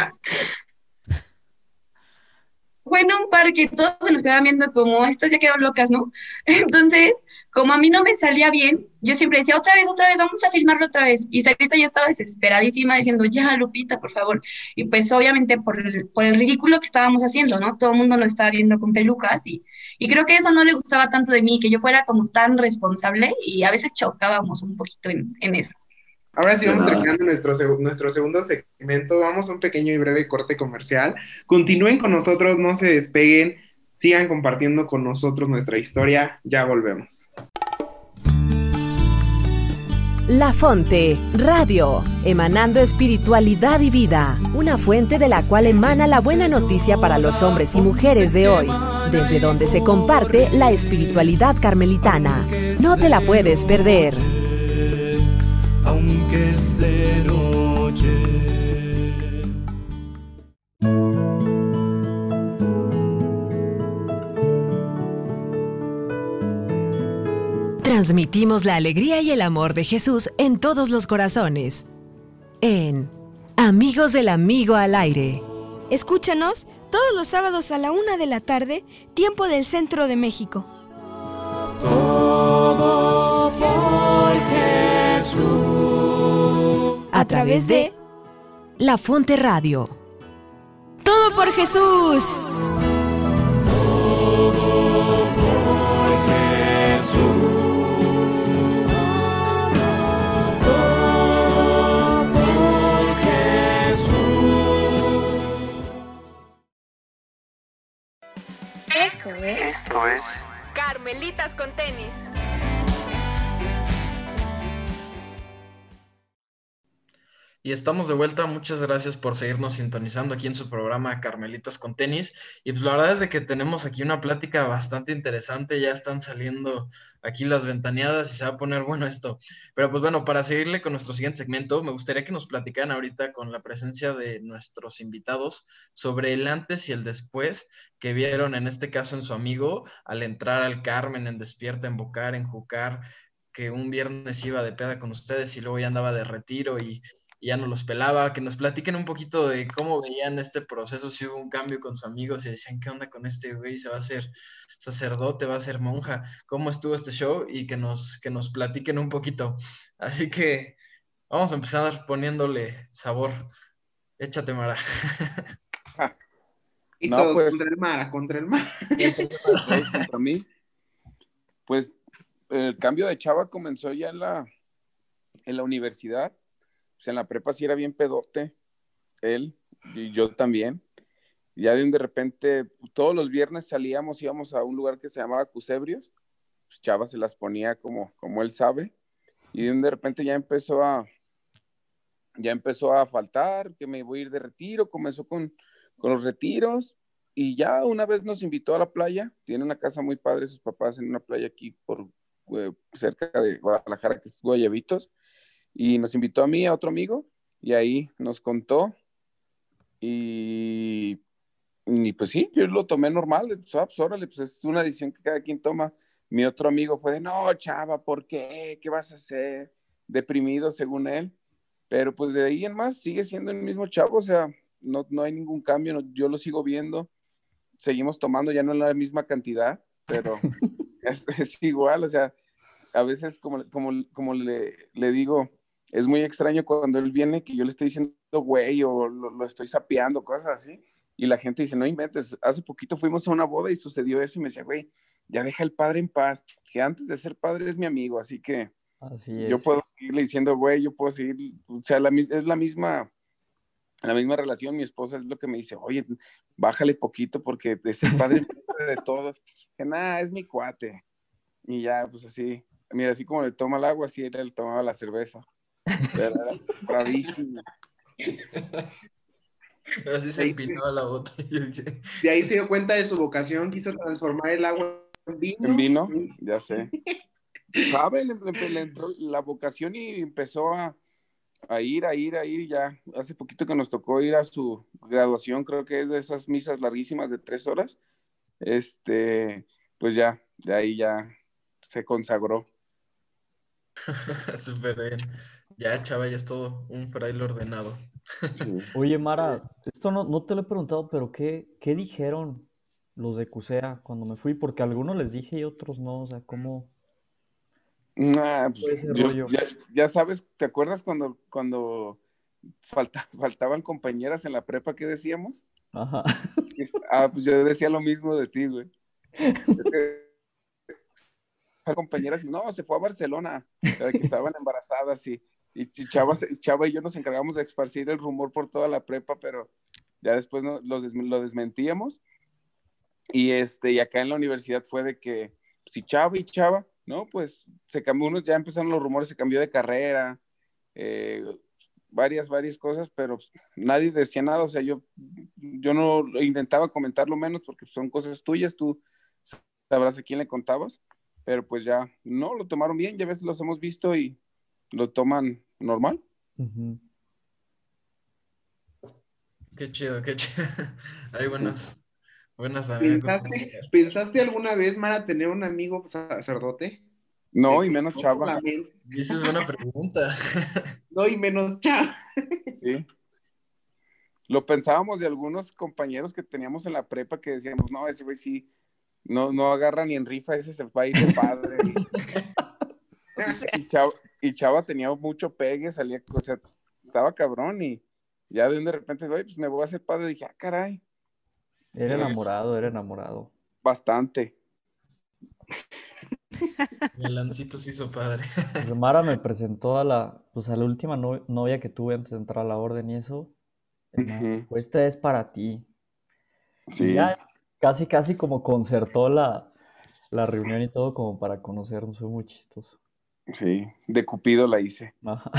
fue en un parque, todos se nos quedaban viendo como, estas ya quedaron locas, ¿no? Entonces, como a mí no me salía bien, yo siempre decía, otra vez, otra vez, vamos a filmarlo otra vez. Y Sarita ya estaba desesperadísima diciendo, ya, Lupita, por favor. Y pues obviamente por el, por el ridículo que estábamos haciendo, ¿no? Todo el mundo nos estaba viendo con pelucas y, y creo que eso no le gustaba tanto de mí, que yo fuera como tan responsable y a veces chocábamos un poquito en, en eso. Ahora sí vamos De nada. terminando nuestro, seg- nuestro segundo segmento. Vamos a un pequeño y breve corte comercial. Continúen con nosotros, no se despeguen. Sigan compartiendo con nosotros nuestra historia. Ya volvemos. La Fonte Radio, emanando espiritualidad y vida, una fuente de la cual emana la buena noticia para los hombres y mujeres de hoy, desde donde se comparte la espiritualidad carmelitana. No te la puedes perder. Aunque es de noche. Transmitimos la alegría y el amor de Jesús en todos los corazones. En Amigos del Amigo al Aire. Escúchanos todos los sábados a la una de la tarde, tiempo del Centro de México. Todo por Jesús. A través de La Fonte Radio. Todo por Jesús. Todo por Jesús. Todo por Jesús. Esto es Esto es Carmelitas con tenis. Y estamos de vuelta, muchas gracias por seguirnos sintonizando aquí en su programa Carmelitas con Tenis. Y pues la verdad es de que tenemos aquí una plática bastante interesante, ya están saliendo aquí las ventaneadas y se va a poner bueno esto. Pero pues bueno, para seguirle con nuestro siguiente segmento, me gustaría que nos platicaran ahorita con la presencia de nuestros invitados sobre el antes y el después que vieron en este caso en su amigo al entrar al Carmen, en Despierta, en Bocar, en Jucar, que un viernes iba de peda con ustedes y luego ya andaba de retiro y y ya no los pelaba, que nos platiquen un poquito de cómo veían este proceso, si hubo un cambio con sus amigos y decían, ¿qué onda con este güey? ¿Se va a hacer sacerdote, va a ser monja? ¿Cómo estuvo este show? Y que nos, que nos platiquen un poquito. Así que vamos a empezar poniéndole sabor. Échate, Mara. Y No, todos pues- contra el mar, contra el mar. Todos contra mí. Pues el cambio de chava comenzó ya en la, en la universidad. Pues en la prepa sí era bien pedote, él y yo también. Ya de un de repente, todos los viernes salíamos, íbamos a un lugar que se llamaba Cusebrios. Pues chava se las ponía como, como él sabe. Y de un de repente ya empezó a, ya empezó a faltar, que me voy a ir de retiro, comenzó con, con los retiros. Y ya una vez nos invitó a la playa, tiene una casa muy padre sus papás en una playa aquí por eh, cerca de Guadalajara, que es Guayabitos, y nos invitó a mí, a otro amigo, y ahí nos contó, y, y pues sí, yo lo tomé normal, pues, ah, pues órale, pues es una decisión que cada quien toma. Mi otro amigo fue de, no, chava, ¿por qué? ¿Qué vas a hacer? Deprimido según él, pero pues de ahí en más sigue siendo el mismo chavo, o sea, no, no hay ningún cambio, no, yo lo sigo viendo, seguimos tomando, ya no en la misma cantidad, pero es, es igual, o sea, a veces como, como, como le, le digo, es muy extraño cuando él viene que yo le estoy diciendo güey o lo, lo estoy sapeando, cosas así, y la gente dice, no inventes, hace poquito fuimos a una boda y sucedió eso y me decía, güey, ya deja al padre en paz, que antes de ser padre es mi amigo, así que Así yo es. puedo seguirle diciendo, güey, yo puedo seguir, o sea, la, es la misma, la misma relación, mi esposa es lo que me dice, oye, bájale poquito porque es el padre de todos, que nada, es mi cuate, y ya, pues así, mira, así como le toma el agua, así él le tomaba la cerveza. Era bravísimo. Así se empinaba la botella. De ahí se dio cuenta de su vocación, quiso transformar el agua en vino. En vino, ya sé. ¿Saben? Le, le entró la vocación y empezó a, a ir, a ir, a ir. Ya hace poquito que nos tocó ir a su graduación, creo que es de esas misas larguísimas de tres horas. Este, pues ya, de ahí ya se consagró. Súper bien. Ya, chava, ya es todo un fraile ordenado. Oye, Mara, esto no, no te lo he preguntado, pero ¿qué, qué dijeron los de CUSEA cuando me fui? Porque a algunos les dije y otros no, o sea, ¿cómo Nah, fue pues, ese yo- rollo? ya, ya sabes, ¿te acuerdas cuando, cuando falta- faltaban compañeras en la prepa? ¿Qué decíamos? Ajá. Ah, pues yo decía lo mismo de ti, güey. Es que compañeras, y no, se fue a Barcelona, o sea, que estaban embarazadas y, y Chava, se- Chava y yo nos encargamos de esparcir el rumor por toda la prepa, pero ya después no- los des- lo desmentíamos. Y este, y acá en la universidad fue de que si Chava y Chava, ¿no? Pues se cambió, unos ya empezaron los rumores, se cambió de carrera, eh, varias, varias cosas, pero pues, nadie decía nada, o sea, yo, yo no intentaba comentarlo menos porque son cosas tuyas, tú sabrás a quién le contabas, pero pues ya, no, lo tomaron bien, ya ves, los hemos visto y lo toman normal. Ujú. Qué chido, qué chido. Hay buenas, buenas anécdotas. ¿Pensaste, ¿pensaste alguna vez, Mara, tener un amigo sacerdote? No, Te y menos pasó por Chava. la mente. Esa es buena pregunta. No, y menos Chava. Sí. Lo pensábamos de algunos compañeros que teníamos en la prepa que decíamos, no, ese güey sí, no, no agarra ni en rifa, ese se va a ir de padre. Y Chava, y Chava tenía mucho pegue, salía, o sea, estaba cabrón y ya de un de repente, oye, pues me voy a hacer padre. Dije, ah, caray, Era enamorado, era enamorado. bastante. El Lancito se hizo padre. Pues Mara me presentó a la, pues a la última no- novia que tuve antes de entrar a la orden y eso. Y me Ujú. dijo, esta es para ti. Y Sí. ya casi, casi como concertó la, la reunión y todo como para conocernos. Fue muy chistoso. Sí, de Cupido la hice. Ajá.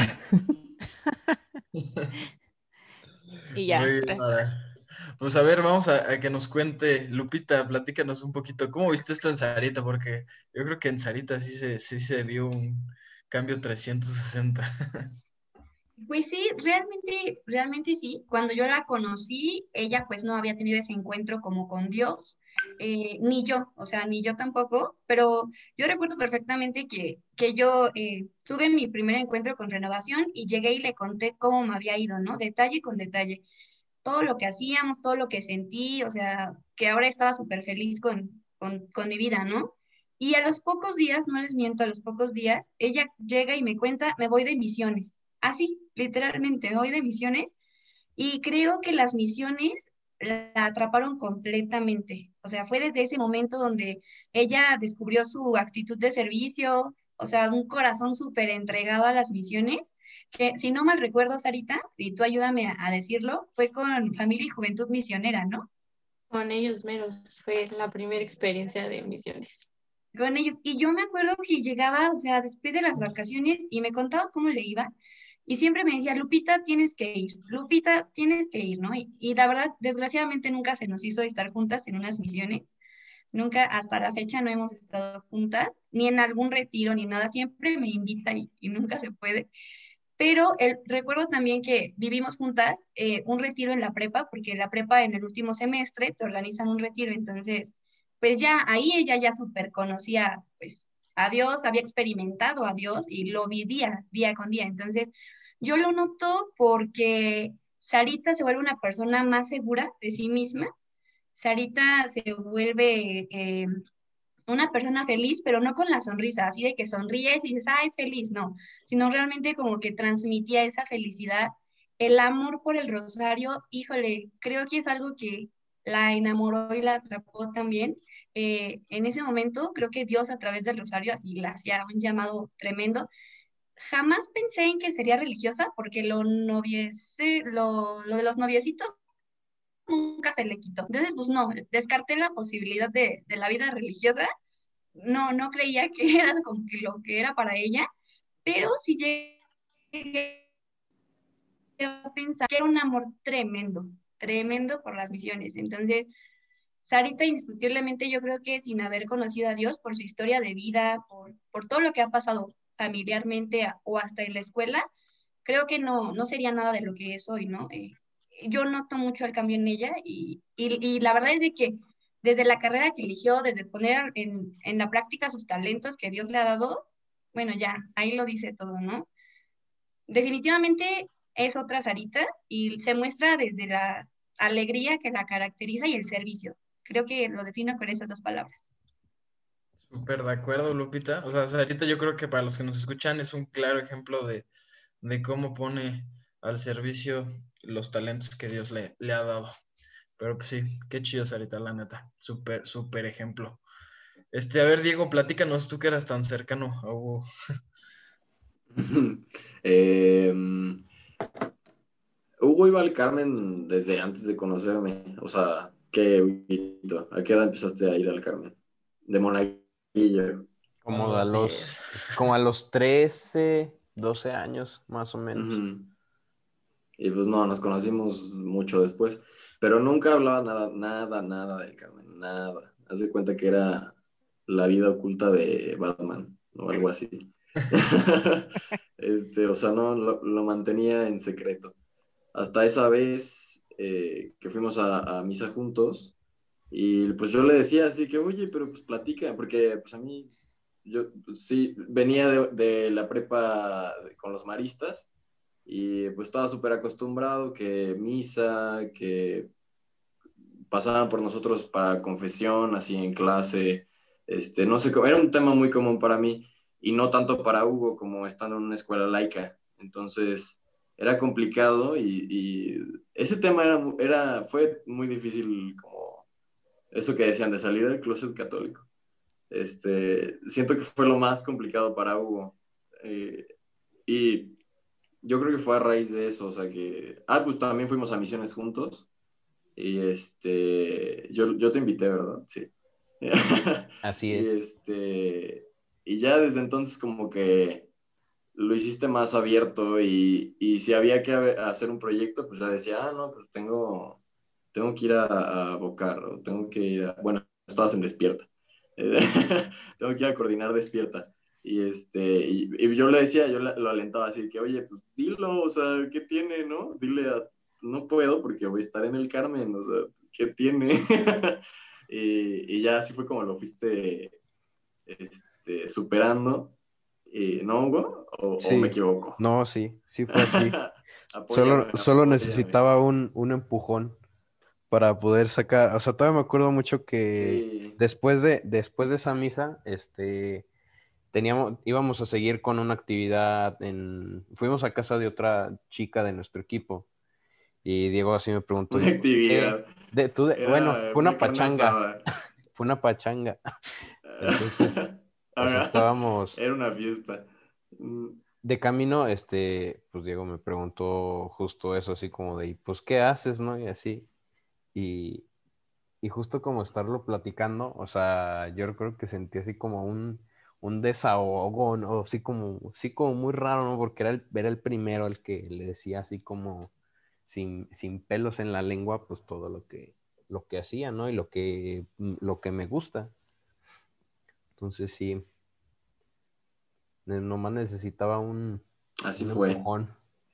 Y ya. Muy bien, Mara. Pues a ver, vamos a, a que nos cuente, Lupita, platícanos un poquito, ¿cómo viste esto en Sarita? Porque yo creo que en Sarita sí se, sí se vio un cambio trescientos sesenta. Pues sí, realmente, realmente sí. Cuando yo la conocí, ella pues no había tenido ese encuentro como con Dios, eh, ni yo, o sea, ni yo tampoco, pero yo recuerdo perfectamente que, que yo eh, tuve mi primer encuentro con Renovación y llegué y le conté cómo me había ido, ¿no? Detalle con detalle. Todo lo que hacíamos, todo lo que sentí, o sea, que ahora estaba súper feliz con, con, con mi vida, ¿no? Y a los pocos días, no les miento, a los pocos días, ella llega y me cuenta, me voy de misiones. Así, literalmente, me voy de misiones y creo que las misiones la atraparon completamente. O sea, fue desde ese momento donde ella descubrió su actitud de servicio, o sea, un corazón súper entregado a las misiones, que si no mal recuerdo, Sarita, y tú ayúdame a, a decirlo, fue con Familia y Juventud Misionera, ¿no? Con ellos menos fue la primera experiencia de misiones. Con ellos. Y yo me acuerdo que llegaba, o sea, después de las vacaciones y me contaba cómo le iba. Y siempre me decía, Lupita, tienes que ir, Lupita, tienes que ir, ¿no? Y, y la verdad, desgraciadamente nunca se nos hizo estar juntas en unas misiones. Nunca, hasta la fecha, no hemos estado juntas, ni en algún retiro, ni nada. Siempre me invita y, y nunca se puede. Pero el, recuerdo también que vivimos juntas eh, un retiro en la prepa, porque en la prepa en el último semestre te organizan un retiro, entonces, pues ya ahí ella ya súper conocía, pues, a Dios, había experimentado a Dios y lo vivía día con día. Entonces, yo lo noto porque Sarita se vuelve una persona más segura de sí misma. Sarita se vuelve eh, una persona feliz, pero no con la sonrisa, así de que sonríes y dices, ah, es feliz, no, sino realmente como que transmitía esa felicidad, el amor por el rosario. Híjole, creo que es algo que la enamoró y la atrapó también. Eh, en ese momento, creo que Dios a través del rosario así le hacía un llamado tremendo. Jamás pensé en que sería religiosa, porque lo, noviece, lo, lo de los noviecitos nunca se le quitó. Entonces, pues no, descarté la posibilidad de, de la vida religiosa. No, no creía que era como que lo que era para ella, pero sí llegué a pensar que era un amor tremendo, tremendo por las misiones. Entonces, Sarita indiscutiblemente yo creo que sin haber conocido a Dios por su historia de vida, por, por todo lo que ha pasado familiarmente a- o hasta en la escuela, creo que no, no sería nada de lo que es hoy, ¿no? Eh, yo noto mucho el cambio en ella y, y, y la verdad es de que desde la carrera que eligió, desde poner en, en la práctica sus talentos que Dios le ha dado, bueno, ya, ahí lo dice todo, ¿no? Definitivamente es otra Sarita y se muestra desde la alegría que la caracteriza y el servicio. Creo que lo defino con esas dos palabras. Súper de acuerdo, Lupita. O sea, Sarita yo creo que para los que nos escuchan es un claro ejemplo de, de cómo pone al servicio los talentos que Dios le, le ha dado. Pero pues sí, qué chido, Sarita, la neta. Súper, súper ejemplo. Este, a ver, Diego, platícanos, tú que eras tan cercano a Hugo. Eh, Hugo iba al Carmen desde antes de conocerme. O sea, ¿qué, Huguito? ¿A qué edad empezaste a ir al Carmen? De monaguillo. Como a los, como a los trece, doce años, más o menos. Ujú. Y pues no, nos conocimos mucho después. Pero nunca hablaba nada, nada, nada del Carmen, nada. Haz de cuenta que era la vida oculta de Batman o algo así. Este, o sea, no, lo, lo mantenía en secreto. Hasta esa vez eh, que fuimos a, a misa juntos y pues yo le decía así que, oye, pero pues platica, porque pues a mí, yo pues, sí, venía de, de la prepa con los maristas y pues estaba súper acostumbrado que misa, que pasaban por nosotros para confesión, así en clase, este, no sé, cómo- era un tema muy común para mí y no tanto para Hugo como estando en una escuela laica. Entonces, era complicado y, y ese tema era, mu- era, fue muy difícil, como eso que decían de salir del closet católico. Este, siento que fue lo más complicado para Hugo. Eh, y yo creo que fue a raíz de eso, o sea que, ah, pues también fuimos a misiones juntos. Y este, yo, yo te invité, ¿verdad? Sí. Así Y es. este, y ya desde entonces como que lo hiciste más abierto y, y si había que a- hacer un proyecto, pues ya decía, ah, no, pues tengo, tengo que ir a, a Vocar o tengo que ir a, bueno, estabas en Despierta. Tengo que ir a coordinar Despierta. Y este, y, y yo le decía, yo la- lo alentaba así que, oye, pues dilo, o sea, ¿qué tiene, no? Dile a, no puedo porque voy a estar en el Carmen, o sea, ¿qué tiene? Y, y ya así fue como lo fuiste este, superando. Y, ¿no, Hugo? ¿O, o me Sí, equivoco? no, sí, sí fue así. Solo, Apóyame, solo apóyame. necesitaba un, un empujón para poder sacar, o sea, todavía me acuerdo mucho que Sí. después de, después de esa misa, este, teníamos, íbamos a seguir con una actividad en, fuimos a casa de otra chica de nuestro equipo y Diego así me preguntó, Una "¿Y pues qué? actividad. De, tú de- bueno, Era fue una una carne pachanga, asada. fue una pachanga. Entonces, o sea, Ajá. estábamos Era una fiesta. Mm. de camino, este, pues Diego me preguntó justo eso, así como de, "¿Y pues qué haces, no?" Y así. Y, y justo como estarlo platicando, o sea, yo creo que sentí así como un, un desahogo, ¿no? Así como, sí como muy raro, ¿no? Porque era el, era el primero al que le decía así como sin, sin pelos en la lengua, pues todo lo que, lo que hacía, ¿no? Y lo que, lo que me gusta. Entonces sí, ne- nomás necesitaba un, Así un fue. empujón.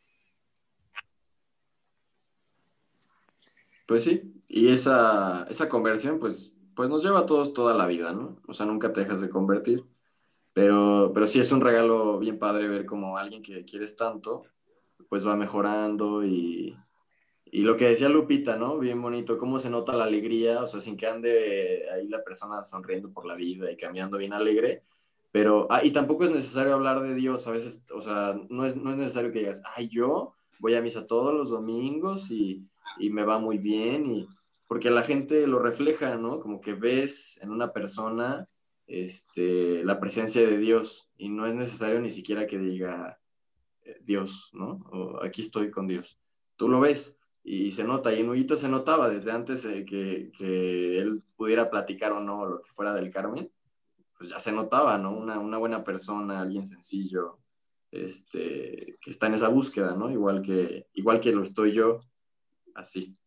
Pues sí, y esa, esa conversión, pues, pues nos lleva a todos toda la vida, ¿no? O sea, nunca te dejas de convertir, pero, pero sí es un regalo bien padre ver como alguien que quieres tanto, pues va mejorando y, y lo que decía Lupita, ¿no? Bien bonito, cómo se nota la alegría, o sea, sin que ande ahí la persona sonriendo por la vida y caminando bien alegre, pero, ah, y tampoco es necesario hablar de Dios, a veces, o sea, no es, no es necesario que digas, ay, yo voy a misa todos los domingos y, y me va muy bien, y porque la gente lo refleja, ¿no? Como que ves en una persona este, la presencia de Dios, y no es necesario ni siquiera que diga eh, Dios, ¿no? O aquí estoy con Dios. Tú lo ves y se nota, y en Huguito se notaba desde antes de que, que él pudiera platicar o no lo que fuera del Carmen, pues ya se notaba, ¿no? Una, una buena persona, alguien sencillo, este, que está en esa búsqueda, ¿no? Igual que, igual que lo estoy yo, así.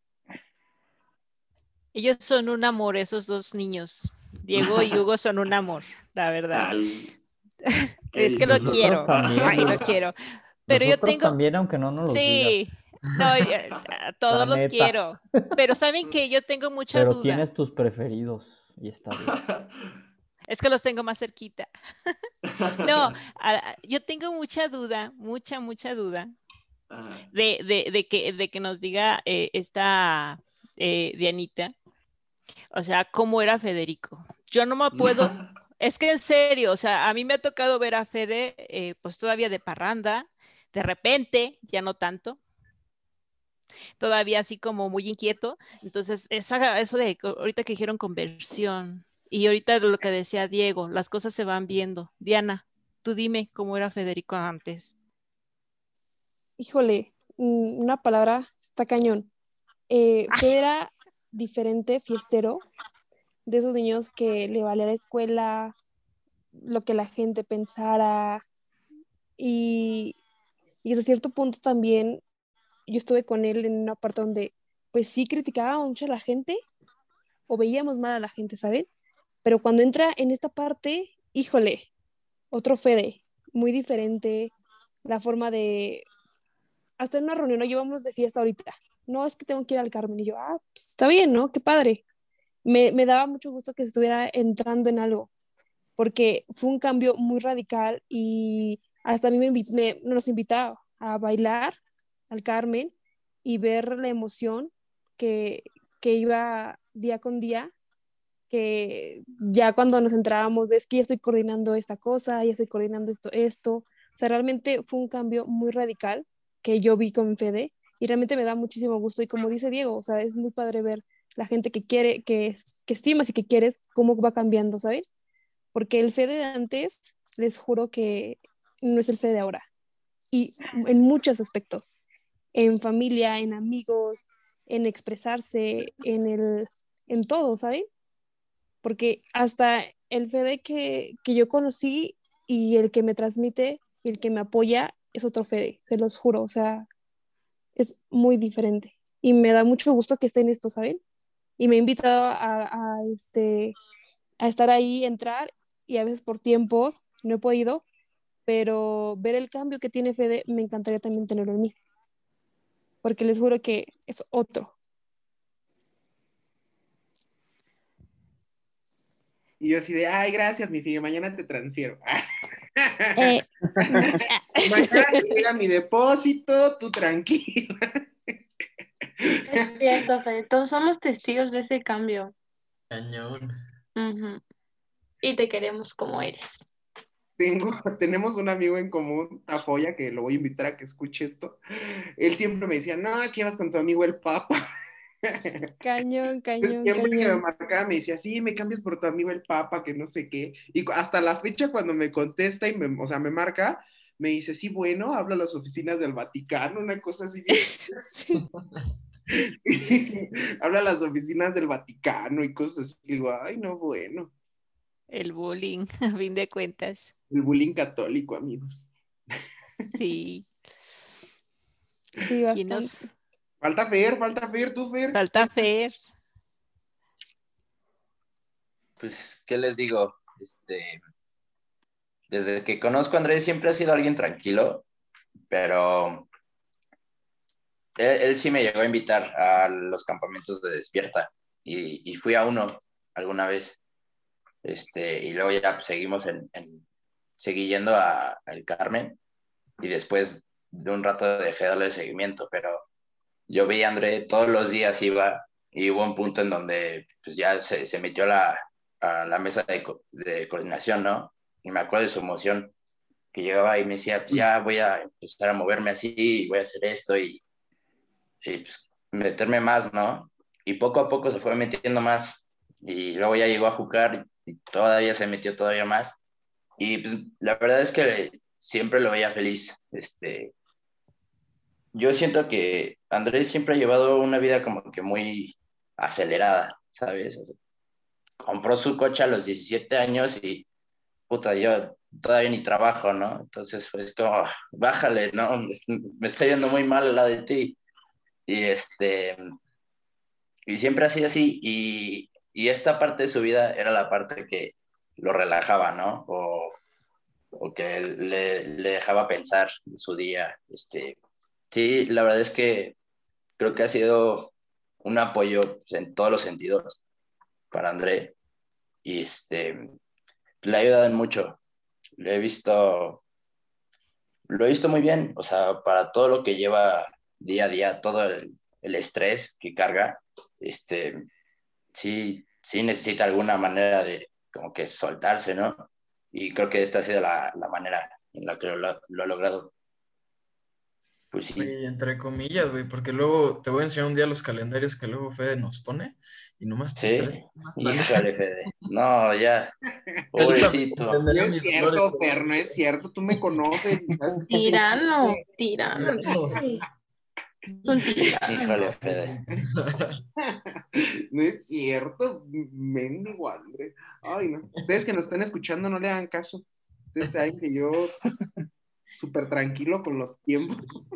Ellos son un amor, esos dos niños. Diego y Hugo son un amor, la verdad. Al... Es que lo quiero. Ay, lo quiero. Pero yo Nosotros tengo. también, aunque no nos lo Sí, digas. no, ya- a todos La los neta. quiero. Pero saben que yo tengo mucha Pero duda. tienes tus preferidos y está bien. Es que los tengo más cerquita. No, a- yo tengo mucha duda, mucha, mucha duda Ajá. de, de, de que, de que nos diga eh, esta eh, Dianita, o sea, cómo era Federico. Yo no me puedo, es que en serio, o sea, a mí me ha tocado ver a Fede, eh, pues todavía de parranda, de repente, ya no tanto, todavía así como muy inquieto. Entonces, esa, eso de que ahorita que dijeron conversión y ahorita de lo que decía Diego, las cosas se van viendo. Diana, tú dime cómo era Federico antes. Híjole, mm, una palabra está cañón. Eh, Fede era diferente, fiestero, de esos niños que le valía la escuela, lo que la gente pensara, y, y hasta cierto punto también yo estuve con él en una parte donde pues sí criticaba mucho a la gente o veíamos mal a la gente, ¿saben? Pero cuando entra en esta parte, híjole, otro Fede, muy diferente, la forma de, hasta en una reunión, no llevamos de fiesta ahorita, no, es que tengo que ir al Carmen, y yo, ah, pues está bien, ¿no? Qué padre. Me, me daba mucho gusto que estuviera entrando en algo, porque fue un cambio muy radical y hasta a mí me, invi- me- nos invitaba a bailar al Carmen y ver la emoción que, que iba día con día, que ya cuando nos entrábamos de es que ya estoy coordinando esta cosa, ya estoy coordinando esto, esto, o sea, realmente fue un cambio muy radical que yo vi con Fede y realmente me da muchísimo gusto y como dice Diego, o sea, es muy padre ver la gente que quiere, que, que estimas y que quieres, cómo va cambiando, ¿sabes? Porque el Fede de antes, les juro que no es el Fede de ahora. Y en muchos aspectos, en familia, en amigos, en expresarse, en el, en todo, ¿saben? Porque hasta el Fede que, que yo conocí y el que me transmite y el que me apoya es otro Fede, se los juro, o sea, es muy diferente. Y me da mucho gusto que esté en esto, ¿saben? Y me ha invitado a, a, este, a estar ahí, entrar, y a veces por tiempos no he podido, pero ver el cambio que tiene Fede, me encantaría también tenerlo en mí, porque les juro que es otro. Y yo así de, ay, gracias, mi Figue, mañana te transfiero. Eh, Mañana te llega mi depósito, tú tranquila. Es cierto, Fede, todos somos testigos de ese cambio. Cañón. Ujú. Y te queremos como eres. Tengo, tenemos un amigo en común, Afoya, que lo voy a invitar a que escuche esto. Él siempre me decía, no, es que ibas con tu amigo el Papa. Cañón, cañón, Siempre que me cañón. marcaba me decía, sí, me cambias por tu amigo el Papa, que no sé qué. Y cu- hasta la fecha cuando me contesta y me, o sea, me marca, me dice, sí, bueno, habla a las oficinas del Vaticano, una cosa así. Sí. Habla a las oficinas del Vaticano y cosas así. Digo, ay, no, bueno. El bullying, a fin de cuentas. El bullying católico, amigos. Sí. Sí, ¿Quién nos bastante. Falta Fer, falta Fer, tú, Fer. falta Fer? Pues, ¿qué les digo? Este, desde que conozco a Andrés siempre ha sido alguien tranquilo, pero él, él sí me llegó a invitar a los campamentos de Despierta y, y fui a uno alguna vez. Este, y luego ya pues, seguimos en, en seguí yendo a, al Carmen y después de un rato dejé de darle seguimiento, pero yo vi a André todos los días iba y hubo un punto en donde pues ya se, se metió a la, a la mesa de, co- de coordinación, ¿no? Y me acuerdo de su emoción, que llegaba y me decía, pues ya voy a empezar a moverme así y voy a hacer esto y, y pues, meterme más, ¿no? Y poco a poco se fue metiendo más y luego ya llegó a jugar y todavía se metió todavía más. Y pues la verdad es que siempre lo veía feliz. Este, yo siento que Andrés siempre ha llevado una vida como que muy acelerada, ¿sabes? O sea, compró su coche a los diecisiete años y, puta, yo todavía ni trabajo, ¿no? Entonces, pues como, bájale, ¿no? Me, me está yendo muy mal al lado de ti. Y este, y siempre ha sido así. Y, y esta parte de su vida era la parte que lo relajaba, ¿no? O, o que le, le dejaba pensar de su día. Este, sí, la verdad es que creo que ha sido un apoyo pues, en todos los sentidos para André. Y este, le ha ayudado en mucho. Lo he visto, lo he visto muy bien, o sea, para todo lo que lleva día a día, todo el, el estrés que carga, este, sí, sí necesita alguna manera de como que soltarse, ¿no? Y creo que esta ha sido la, la manera en la que lo, lo ha logrado. Pues sí. Y entre comillas, güey, porque luego te voy a enseñar un día los calendarios que luego Fede nos pone y nomás te Sí, estresas más también. híjole, Fede. No, ya, pobrecito. No es cierto, Fer, no es cierto, tú me conoces. ¿Sabes? Tirano, tirano. Un tirano. Híjole, Fede. No es cierto, mendigo André. Ay, no. Ustedes que nos están escuchando no le hagan caso. Ustedes saben que yo súper tranquilo con los tiempos.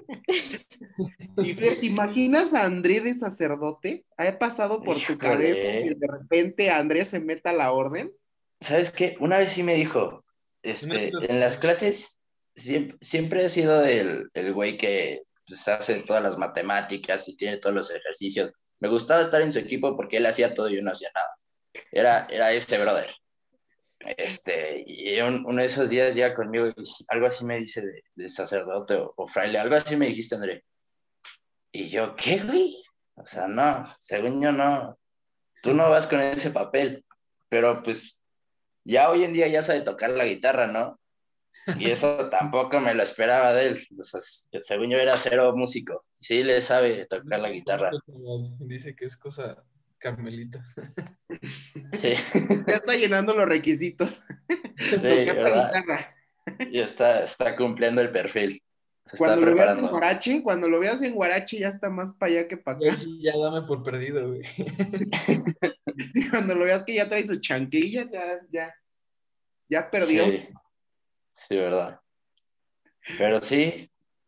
Y Fer, ¿te imaginas a André de sacerdote? ¿Ha pasado por tu Híjole. cabeza que de repente André se meta a la orden? ¿Sabes qué? Una vez sí me dijo, este, en las clases siempre, siempre he sido el, el güey que pues, hace todas las matemáticas y tiene todos los ejercicios. Me gustaba estar en su equipo porque él hacía todo y yo no hacía nada. Era, era este brother. Este, y un- uno de esos días ya conmigo, y algo así me dice de, de sacerdote o, o fraile, algo así me dijiste, André. Y yo, ¿qué, güey? O sea, no, según yo no, tú no vas con ese papel, pero pues ya hoy en día ya sabe tocar la guitarra, ¿no? Y eso tampoco me lo esperaba de él. O sea, según yo era cero músico. Sí le sabe tocar la guitarra. Dice que es cosa Carmelita. Sí, Ya está llenando los requisitos. sí, Tocar la ¿verdad? guitarra. Y está, está cumpliendo el perfil. Se está Cuando lo veas en preparando. Guarache, cuando lo veas en Guarache ya está más para allá que para acá. Ya sí, ya dame por perdido, güey. Y cuando lo veas que ya trae sus chanclillas, ya, ya, ya perdió. Sí, sí, verdad. Pero sí,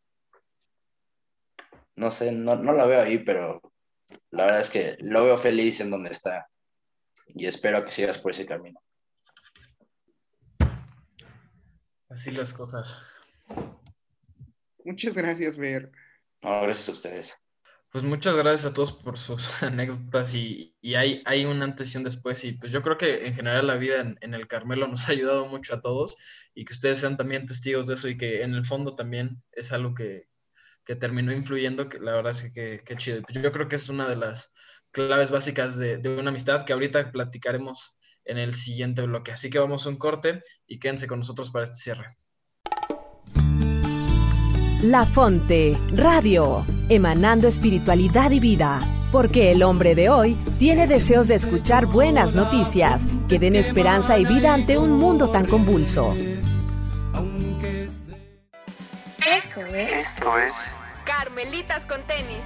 no sé, no, no la veo ahí, pero la verdad es que lo veo feliz en donde está. Y espero que sigas por ese camino. Así las cosas. Muchas gracias, Fer. No, gracias a ustedes. Pues muchas gracias a todos por sus anécdotas y, y hay, hay un antes y un después y pues yo creo que en general la vida en, en el Carmelo nos ha ayudado mucho a todos y que ustedes sean también testigos de eso y que en el fondo también es algo que, que terminó influyendo, que la verdad es que, que, que chido. Pues yo creo que es una de las claves básicas de, de una amistad que ahorita platicaremos en el siguiente bloque. Así que vamos a un corte y quédense con nosotros para este cierre. La Fonte Radio, emanando espiritualidad y vida, porque el hombre de hoy tiene deseos de escuchar buenas noticias que den esperanza y vida ante un mundo tan convulso. Esto es. Esto es. Carmelitas con tenis.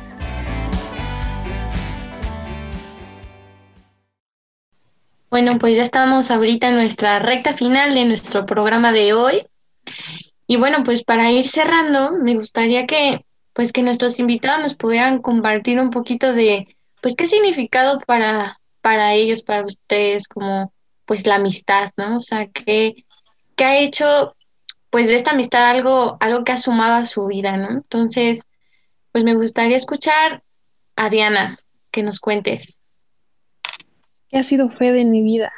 Bueno, pues ya estamos ahorita en nuestra recta final de nuestro programa de hoy. Y bueno, pues para ir cerrando, me gustaría que, pues que nuestros invitados nos pudieran compartir un poquito de, pues qué significado para, para ellos, para ustedes, como pues la amistad, ¿no? O sea, qué, qué ha hecho, pues de esta amistad algo, algo que ha sumado a su vida, ¿no? Entonces, pues me gustaría escuchar a Diana, que nos cuentes. ¿Qué ha sido Fede en mi vida?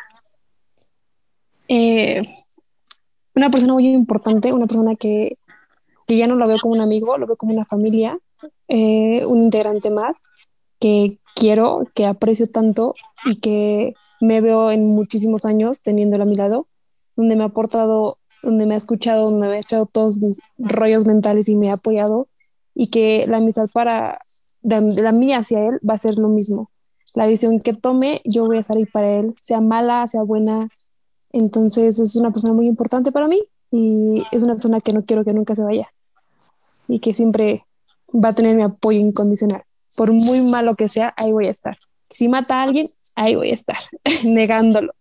Eh, una persona muy importante, una persona que, que ya no lo veo como un amigo, lo veo como una familia, eh, un integrante más que quiero, que aprecio tanto y que me veo en muchísimos años teniéndolo a mi lado, donde me ha aportado, donde me ha escuchado, donde me ha echado todos mis rollos mentales y me ha apoyado, y que la amistad para de, de la mía hacia él va a ser lo mismo. La decisión que tome, yo voy a estar ahí para él, sea mala, sea buena. Entonces es una persona muy importante para mí y es una persona que no quiero que nunca se vaya y que siempre va a tener mi apoyo incondicional. Por muy malo que sea, ahí voy a estar. Si mata a alguien, ahí voy a estar, negándolo.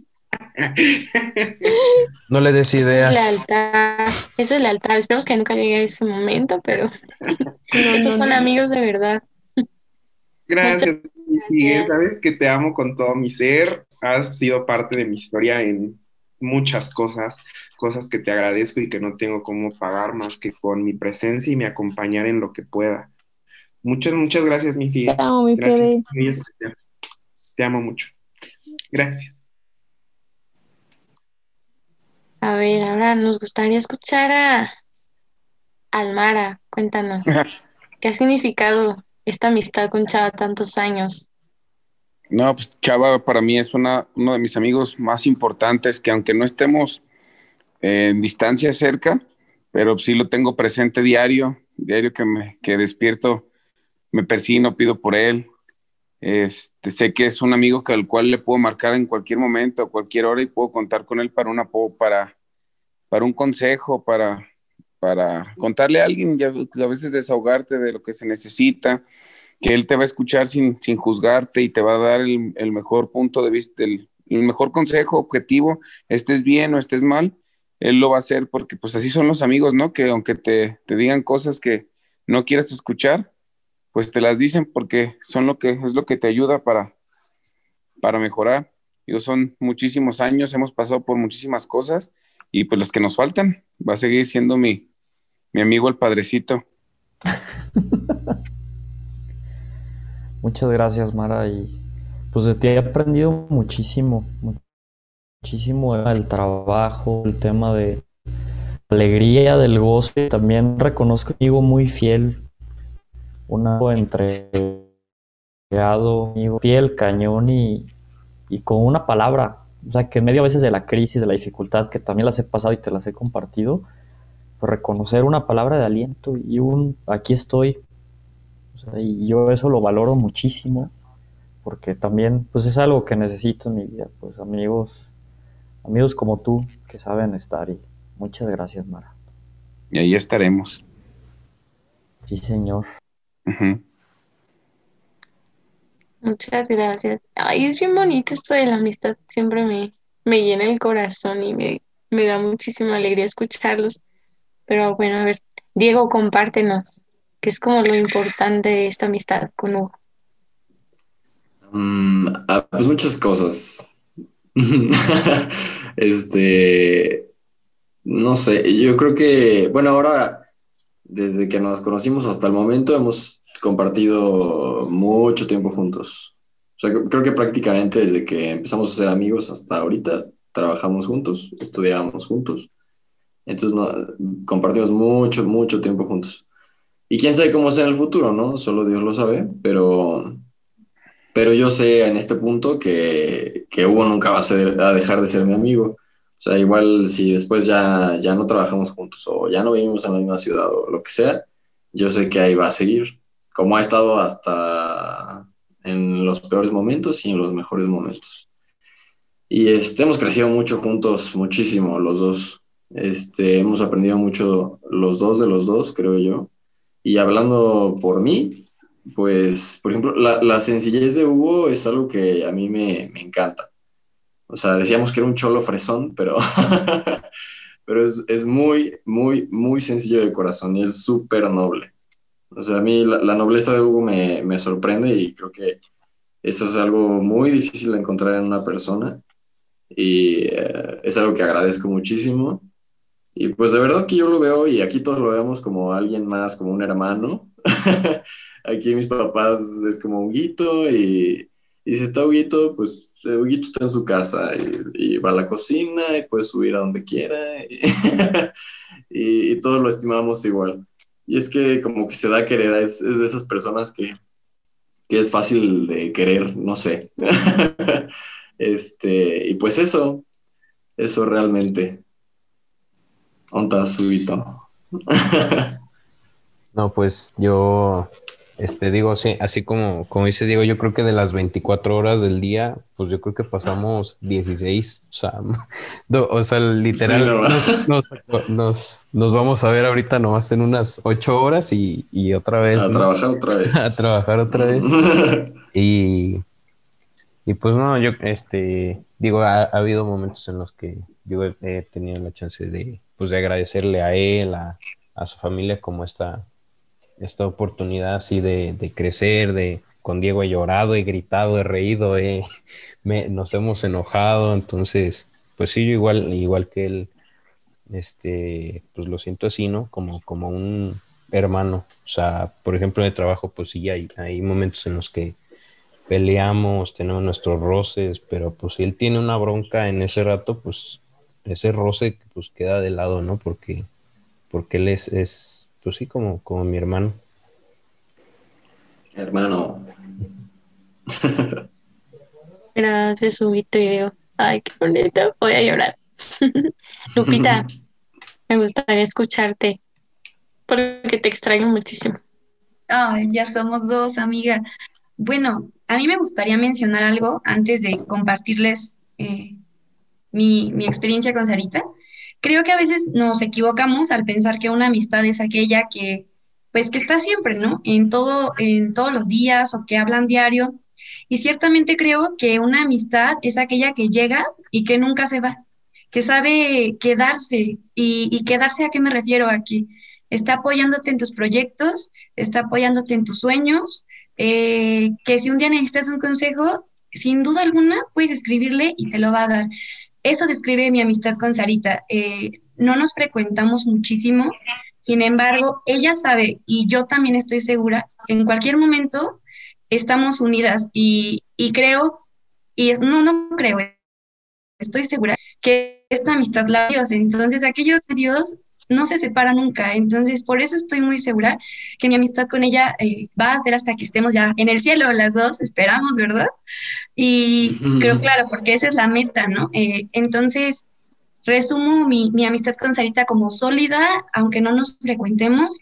No le des ideas. Lealtad, eso es lealtad. Esperemos que nunca llegue a ese momento, pero esos no, son no. amigos de verdad. Gracias, Muchas Miguel. gracias. Sabes que te amo con todo mi ser. Has sido parte de mi historia en muchas cosas, cosas que te agradezco y que no tengo cómo pagar más que con mi presencia y mi acompañar en lo que pueda. Muchas, muchas gracias, mi Fide. Te amo, mi Gracias, Fede. muy especial. Te amo mucho. Gracias. A ver, ahora nos gustaría escuchar a Almara. Cuéntanos, ¿qué ha significado esta amistad con Chava tantos años? No, pues Chava para mí es una, uno de mis amigos más importantes, que aunque no estemos eh, en distancia cerca, pero sí lo tengo presente diario, diario que me que despierto, me persino, pido por él. Este, sé que es un amigo que, al cual le puedo marcar en cualquier momento, a cualquier hora, y puedo contar con él para un apoyo, para, para un consejo, para, para contarle a alguien, ya, a veces desahogarte de lo que se necesita, que él te va a escuchar sin, sin juzgarte y te va a dar el, el mejor punto de vista, el, el mejor consejo objetivo, estés bien o estés mal, él lo va a hacer, porque pues así son los amigos, ¿no? Que aunque te, te digan cosas que no quieras escuchar, pues te las dicen porque son lo que, es lo que te ayuda para, para mejorar. Yo son muchísimos años, hemos pasado por muchísimas cosas y pues los que nos faltan, va a seguir siendo mi, mi amigo el Padrecito. Muchas gracias, Mara, y pues de ti he aprendido muchísimo, muchísimo del trabajo, el tema de alegría, del gozo. También reconozco un amigo muy fiel, un amigo entregado, amigo fiel, cañón y, y con una palabra. O sea, que en medio a veces de la crisis, de la dificultad, que también las he pasado y te las he compartido, pues reconocer una palabra de aliento y un aquí estoy. O sea, y yo eso lo valoro muchísimo porque también pues es algo que necesito en mi vida, pues amigos, amigos como tú que saben estar. Y muchas gracias, Mara. Y ahí estaremos. Sí, señor. Uh-huh. Muchas gracias. Ay, es bien bonito esto de la amistad, siempre me, me llena el corazón y me, me da muchísima alegría escucharlos. Pero bueno, a ver, Diego, compártenos, que es como lo importante de esta amistad con Hugo. Mm, ah, pues muchas cosas. Este, no sé, yo creo que, bueno, ahora, desde que nos conocimos hasta el momento, hemos compartido mucho tiempo juntos. O sea, creo que prácticamente desde que empezamos a ser amigos hasta ahorita, trabajamos juntos, estudiábamos juntos. Entonces, no, compartimos mucho, mucho tiempo juntos. Y quién sabe cómo sea en el futuro, ¿no? Solo Dios lo sabe, pero, pero yo sé en este punto que, que Hugo nunca va a, ser, a dejar de ser mi amigo. O sea, igual si después ya, ya no trabajamos juntos o ya no vivimos en la misma ciudad o lo que sea, yo sé que ahí va a seguir, como ha estado hasta en los peores momentos y en los mejores momentos. Y este, hemos crecido mucho juntos, muchísimo, los dos. Este, hemos aprendido mucho los dos de los dos, creo yo. Y hablando por mí, pues, por ejemplo, la, la sencillez de Hugo es algo que a mí me, me encanta. O sea, decíamos que era un cholo fresón, pero, pero es, es muy, muy, muy sencillo de corazón y es súper noble. O sea, a mí la, la nobleza de Hugo me, me sorprende y creo que eso es algo muy difícil de encontrar en una persona y eh, es algo que agradezco muchísimo. Y pues de verdad que yo lo veo y aquí todos lo vemos como alguien más, como un hermano. Aquí mis papás es como Huguito y, y si está Huguito, pues Huguito está en su casa y, y va a la cocina y puede subir a donde quiera y, y, y todos lo estimamos igual. y es que como que se da a querer, es, es de esas personas que, que es fácil de querer, no sé. Este, y pues eso, eso realmente. ¿Ontas, Subito? No, pues yo, este, digo, sí, así como, como dice Diego, yo creo que de las veinticuatro horas del día, pues yo creo que pasamos dieciséis, o sea, no, o sea, literal, Sí, no. nos, nos, nos, nos vamos a ver ahorita nomás en unas ocho horas y, y otra vez, A ¿no? trabajar otra vez. A trabajar otra vez. y, y pues no, yo, este, digo, ha, ha habido momentos en los que yo he, he tenido la chance de, pues de agradecerle a él, a, a su familia como esta esta oportunidad así de, de crecer, de con Diego he llorado, he gritado, he reído, he, me, nos hemos enojado, entonces, pues sí, yo igual, igual que él, este, pues lo siento así, ¿no? Como, como un hermano, o sea, por ejemplo, en el trabajo, pues sí, hay, hay momentos en los que peleamos, tenemos nuestros roces, pero pues si él tiene una bronca en ese rato, pues ese roce pues queda de lado, ¿no? Porque, porque él es, es pues sí, como, como mi hermano. Hermano. Gracias, Subito y Diego. Ay, qué bonito. Voy a llorar. Lupita, me gustaría escucharte porque te extraño muchísimo. Ay, ya somos dos, amiga. Bueno, a mí me gustaría mencionar algo antes de compartirles eh, mi, mi experiencia con Sarita. Creo que a veces nos equivocamos al pensar que una amistad es aquella que, pues, que está siempre, ¿no? En todo, en todos los días o que hablan diario. Y ciertamente creo que una amistad es aquella que llega y que nunca se va, que sabe quedarse. ¿Y, y quedarse a qué me refiero aquí? Está apoyándote en tus proyectos, está apoyándote en tus sueños, eh, que si un día necesitas un consejo, sin duda alguna puedes escribirle y te lo va a dar. Eso describe mi amistad con Sarita. Eh, no nos frecuentamos muchísimo, sin embargo, ella sabe y yo también estoy segura que en cualquier momento estamos unidas y, y creo, y es, no, no creo, estoy segura que esta amistad la Dios. Entonces, aquello de Dios no se separa nunca. Entonces, por eso estoy muy segura que mi amistad con ella eh, va a ser hasta que estemos ya en el cielo las dos, esperamos, ¿verdad? Y creo, claro, porque esa es la meta, ¿no? Eh, entonces, resumo mi, mi amistad con Sarita como sólida, aunque no nos frecuentemos,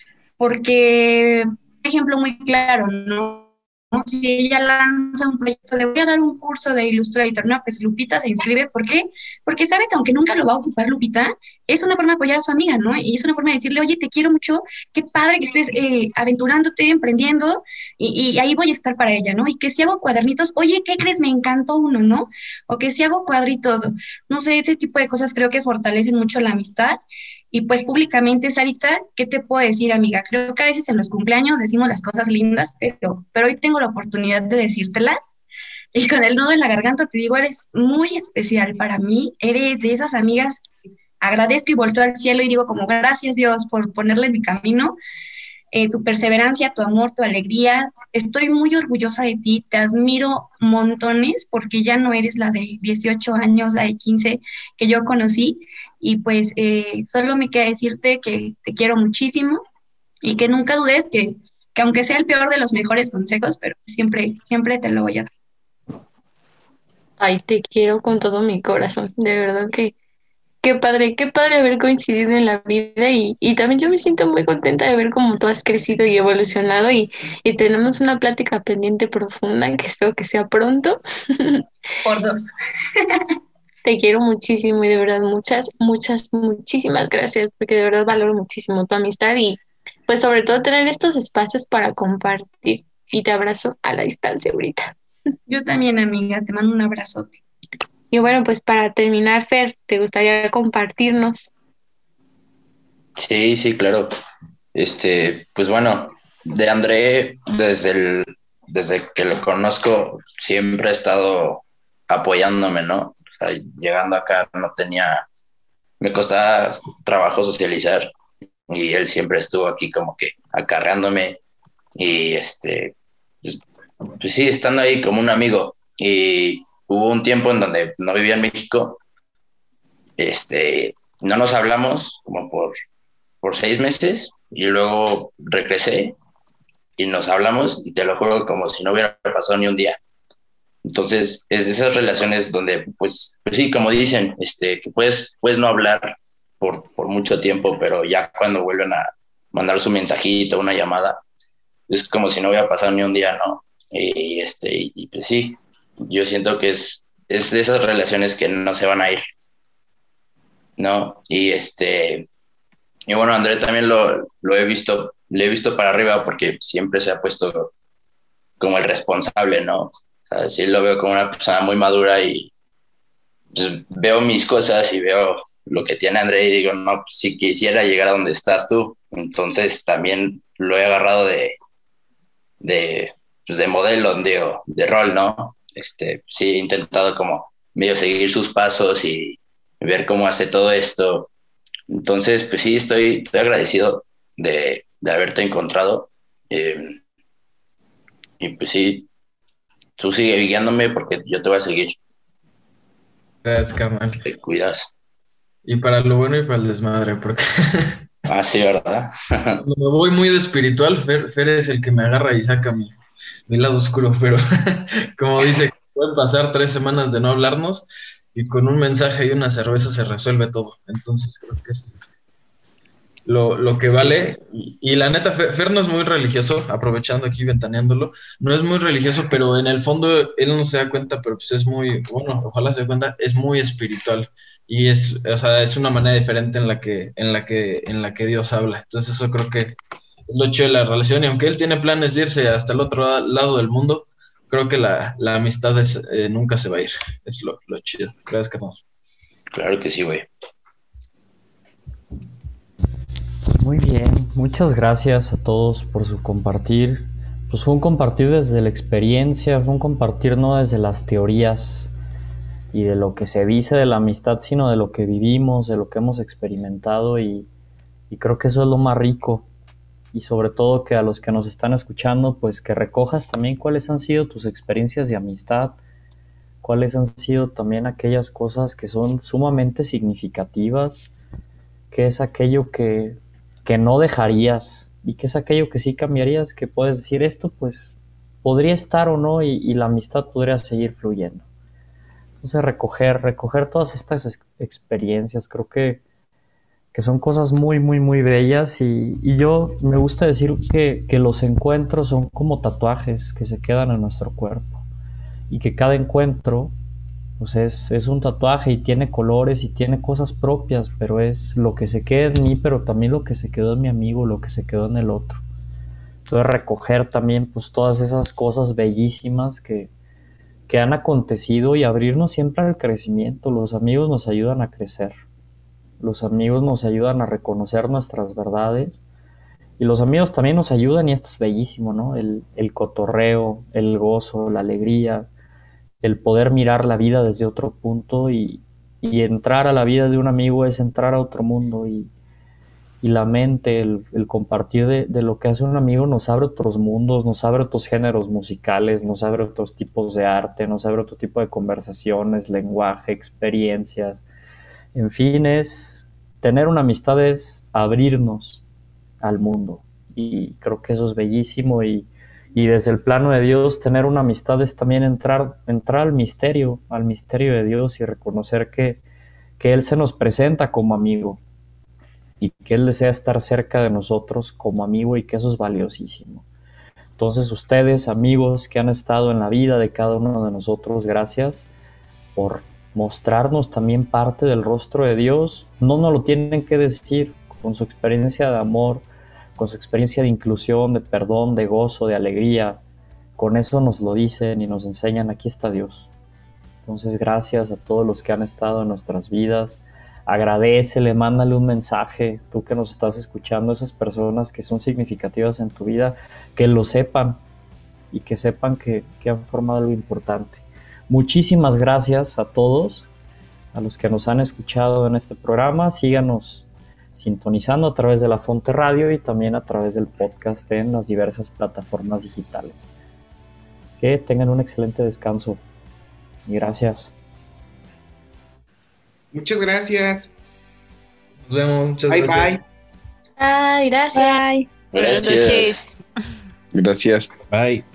porque, un ejemplo muy claro, ¿no? Si ella lanza un proyecto de voy a dar un curso de Illustrator, no, pues Lupita se inscribe. ¿Por qué? Porque sabe que aunque nunca lo va a ocupar Lupita, es una forma de apoyar a su amiga, ¿no? Y es una forma de decirle, oye, te quiero mucho, qué padre que estés eh, aventurándote, emprendiendo, y, y ahí voy a estar para ella, ¿no? Y que si hago cuadernitos, oye, ¿qué crees? Me encantó uno, ¿no? O que si hago cuadritos, no sé, ese tipo de cosas creo que fortalecen mucho la amistad. Y pues públicamente, Sarita, ¿qué te puedo decir, amiga? Creo que a veces en los cumpleaños decimos las cosas lindas, pero, pero hoy tengo la oportunidad de decírtelas. Y con el nudo en la garganta te digo, eres muy especial para mí. Eres de esas amigas que agradezco y volteo al cielo y digo como gracias Dios por ponerle en mi camino. Eh, tu perseverancia, tu amor, tu alegría. Estoy muy orgullosa de ti, te admiro montones porque ya no eres la de dieciocho años, la de quince que yo conocí. Y pues eh, solo me queda decirte que te quiero muchísimo y que nunca dudes que, que aunque sea el peor de los mejores consejos, pero siempre, siempre te lo voy a dar. Ay, te quiero con todo mi corazón, de verdad que qué padre, qué padre haber coincidido en la vida y, y también yo me siento muy contenta de ver cómo tú has crecido y evolucionado y, y tenemos una plática pendiente profunda que espero que sea pronto. Por dos. Te quiero muchísimo y de verdad muchas, muchas, muchísimas gracias porque de verdad valoro muchísimo tu amistad y pues sobre todo tener estos espacios para compartir y te abrazo a la distancia ahorita. Yo también, amiga, te mando un abrazo. Y bueno, pues para terminar, Fer, ¿te gustaría compartirnos? Sí, sí, claro. Este, pues bueno, de André, desde el, desde que lo conozco, siempre ha estado apoyándome, ¿no? O sea, llegando acá no tenía, me costaba trabajo socializar y él siempre estuvo aquí como que acarreándome y este, pues, pues sí, estando ahí como un amigo. Y hubo un tiempo en donde no vivía en México, este, no nos hablamos como por, por seis meses y luego regresé y nos hablamos y te lo juro como si no hubiera pasado ni un día. Entonces, es de esas relaciones donde, pues, pues sí, como dicen, este, que puedes, puedes no hablar por, por mucho tiempo, pero ya cuando vuelven a mandar su mensajito, una llamada, es como si no hubiera pasado ni un día, ¿no? Y, este, y pues sí, yo siento que es, es de esas relaciones que no se van a ir, ¿no? Y este, y bueno, André también lo, lo he visto, le he visto para arriba porque siempre se ha puesto como el responsable, ¿no? O sea, sí lo veo como una persona muy madura y pues, veo mis cosas y veo lo que tiene André y digo, no, pues, si quisiera llegar a donde estás tú, entonces también lo he agarrado de, de, pues, de modelo, digo, de rol, ¿no? Este, sí, he intentado como medio seguir sus pasos y ver cómo hace todo esto. Entonces, pues sí, estoy, estoy agradecido de, de haberte encontrado. Eh, y pues sí, tú sigue guiándome porque yo te voy a seguir. Gracias, carnal. Te cuidas. Y para lo bueno y para el desmadre, porque Ah, sí, ¿verdad? cuando me voy muy de espiritual, Fer, Fer es el que me agarra y saca mi, mi lado oscuro, pero como dice, pueden pasar tres semanas de no hablarnos y con un mensaje y una cerveza se resuelve todo. Entonces creo que es lo, lo que vale. Y, y la neta, Fer, Fer no es muy religioso, aprovechando aquí, ventaneándolo, no es muy religioso, pero en el fondo él no se da cuenta, pero pues es muy, bueno, ojalá se dé cuenta, es muy espiritual. Y es, o sea, es una manera diferente en la que, en la que, en la que Dios habla. Entonces eso creo que es lo chido de la relación. Y aunque él tiene planes de irse hasta el otro lado del mundo, creo que la, la amistad es, eh, nunca se va a ir. Es lo, lo chido. Gracias, carnal. Claro que sí, güey. Muy bien, muchas gracias a todos por su compartir. Pues fue un compartir desde la experiencia, fue un compartir no desde las teorías y de lo que se dice de la amistad, sino de lo que vivimos, de lo que hemos experimentado y, y creo que eso es lo más rico. Y sobre todo que a los que nos están escuchando, pues que recojas también cuáles han sido tus experiencias de amistad, cuáles han sido también aquellas cosas que son sumamente significativas, qué es aquello que, que no dejarías y qué es aquello que sí cambiarías, que puedes decir esto, pues podría estar o no y, y la amistad podría seguir fluyendo. Entonces recoger, recoger todas estas ex- experiencias, creo que, que son cosas muy, muy, muy bellas y, y yo me gusta decir que, que los encuentros son como tatuajes que se quedan en nuestro cuerpo y que cada encuentro pues es, es un tatuaje y tiene colores y tiene cosas propias, pero es lo que se queda en mí, pero también lo que se quedó en mi amigo, lo que se quedó en el otro. Entonces recoger también pues todas esas cosas bellísimas que que han acontecido y abrirnos siempre al crecimiento. Los amigos nos ayudan a crecer, los amigos nos ayudan a reconocer nuestras verdades y los amigos también nos ayudan y esto es bellísimo, ¿no? El, el cotorreo, el gozo, la alegría, el poder mirar la vida desde otro punto y, y entrar a la vida de un amigo es entrar a otro mundo y, y la mente, el, el compartir de, de lo que hace un amigo nos abre otros mundos, nos abre otros géneros musicales, nos abre otros tipos de arte, nos abre otro tipo de conversaciones, lenguaje, experiencias. En fin, es tener una amistad es abrirnos al mundo y creo que eso es bellísimo y, y desde el plano de Dios tener una amistad es también entrar, entrar al misterio, al misterio de Dios y reconocer que, que Él se nos presenta como amigo y que Él desea estar cerca de nosotros como amigo y que eso es valiosísimo. Entonces ustedes, amigos que han estado en la vida de cada uno de nosotros, gracias por mostrarnos también parte del rostro de Dios. No nos lo tienen que decir, con su experiencia de amor, con su experiencia de inclusión, de perdón, de gozo, de alegría. Con eso nos lo dicen y nos enseñan, aquí está Dios. Entonces gracias a todos los que han estado en nuestras vidas. Agradécele, mándale un mensaje, tú que nos estás escuchando, esas personas que son significativas en tu vida, que lo sepan y que sepan que, que han formado algo importante. Muchísimas gracias a todos, a los que nos han escuchado en este programa. Síganos sintonizando a través de La Fonte Radio y también a través del podcast en las diversas plataformas digitales. Que tengan un excelente descanso y gracias. Muchas gracias. Nos vemos, muchas bye, gracias. Bye, bye. Ay, gracias. Bye. Gracias. Gracias. Bye.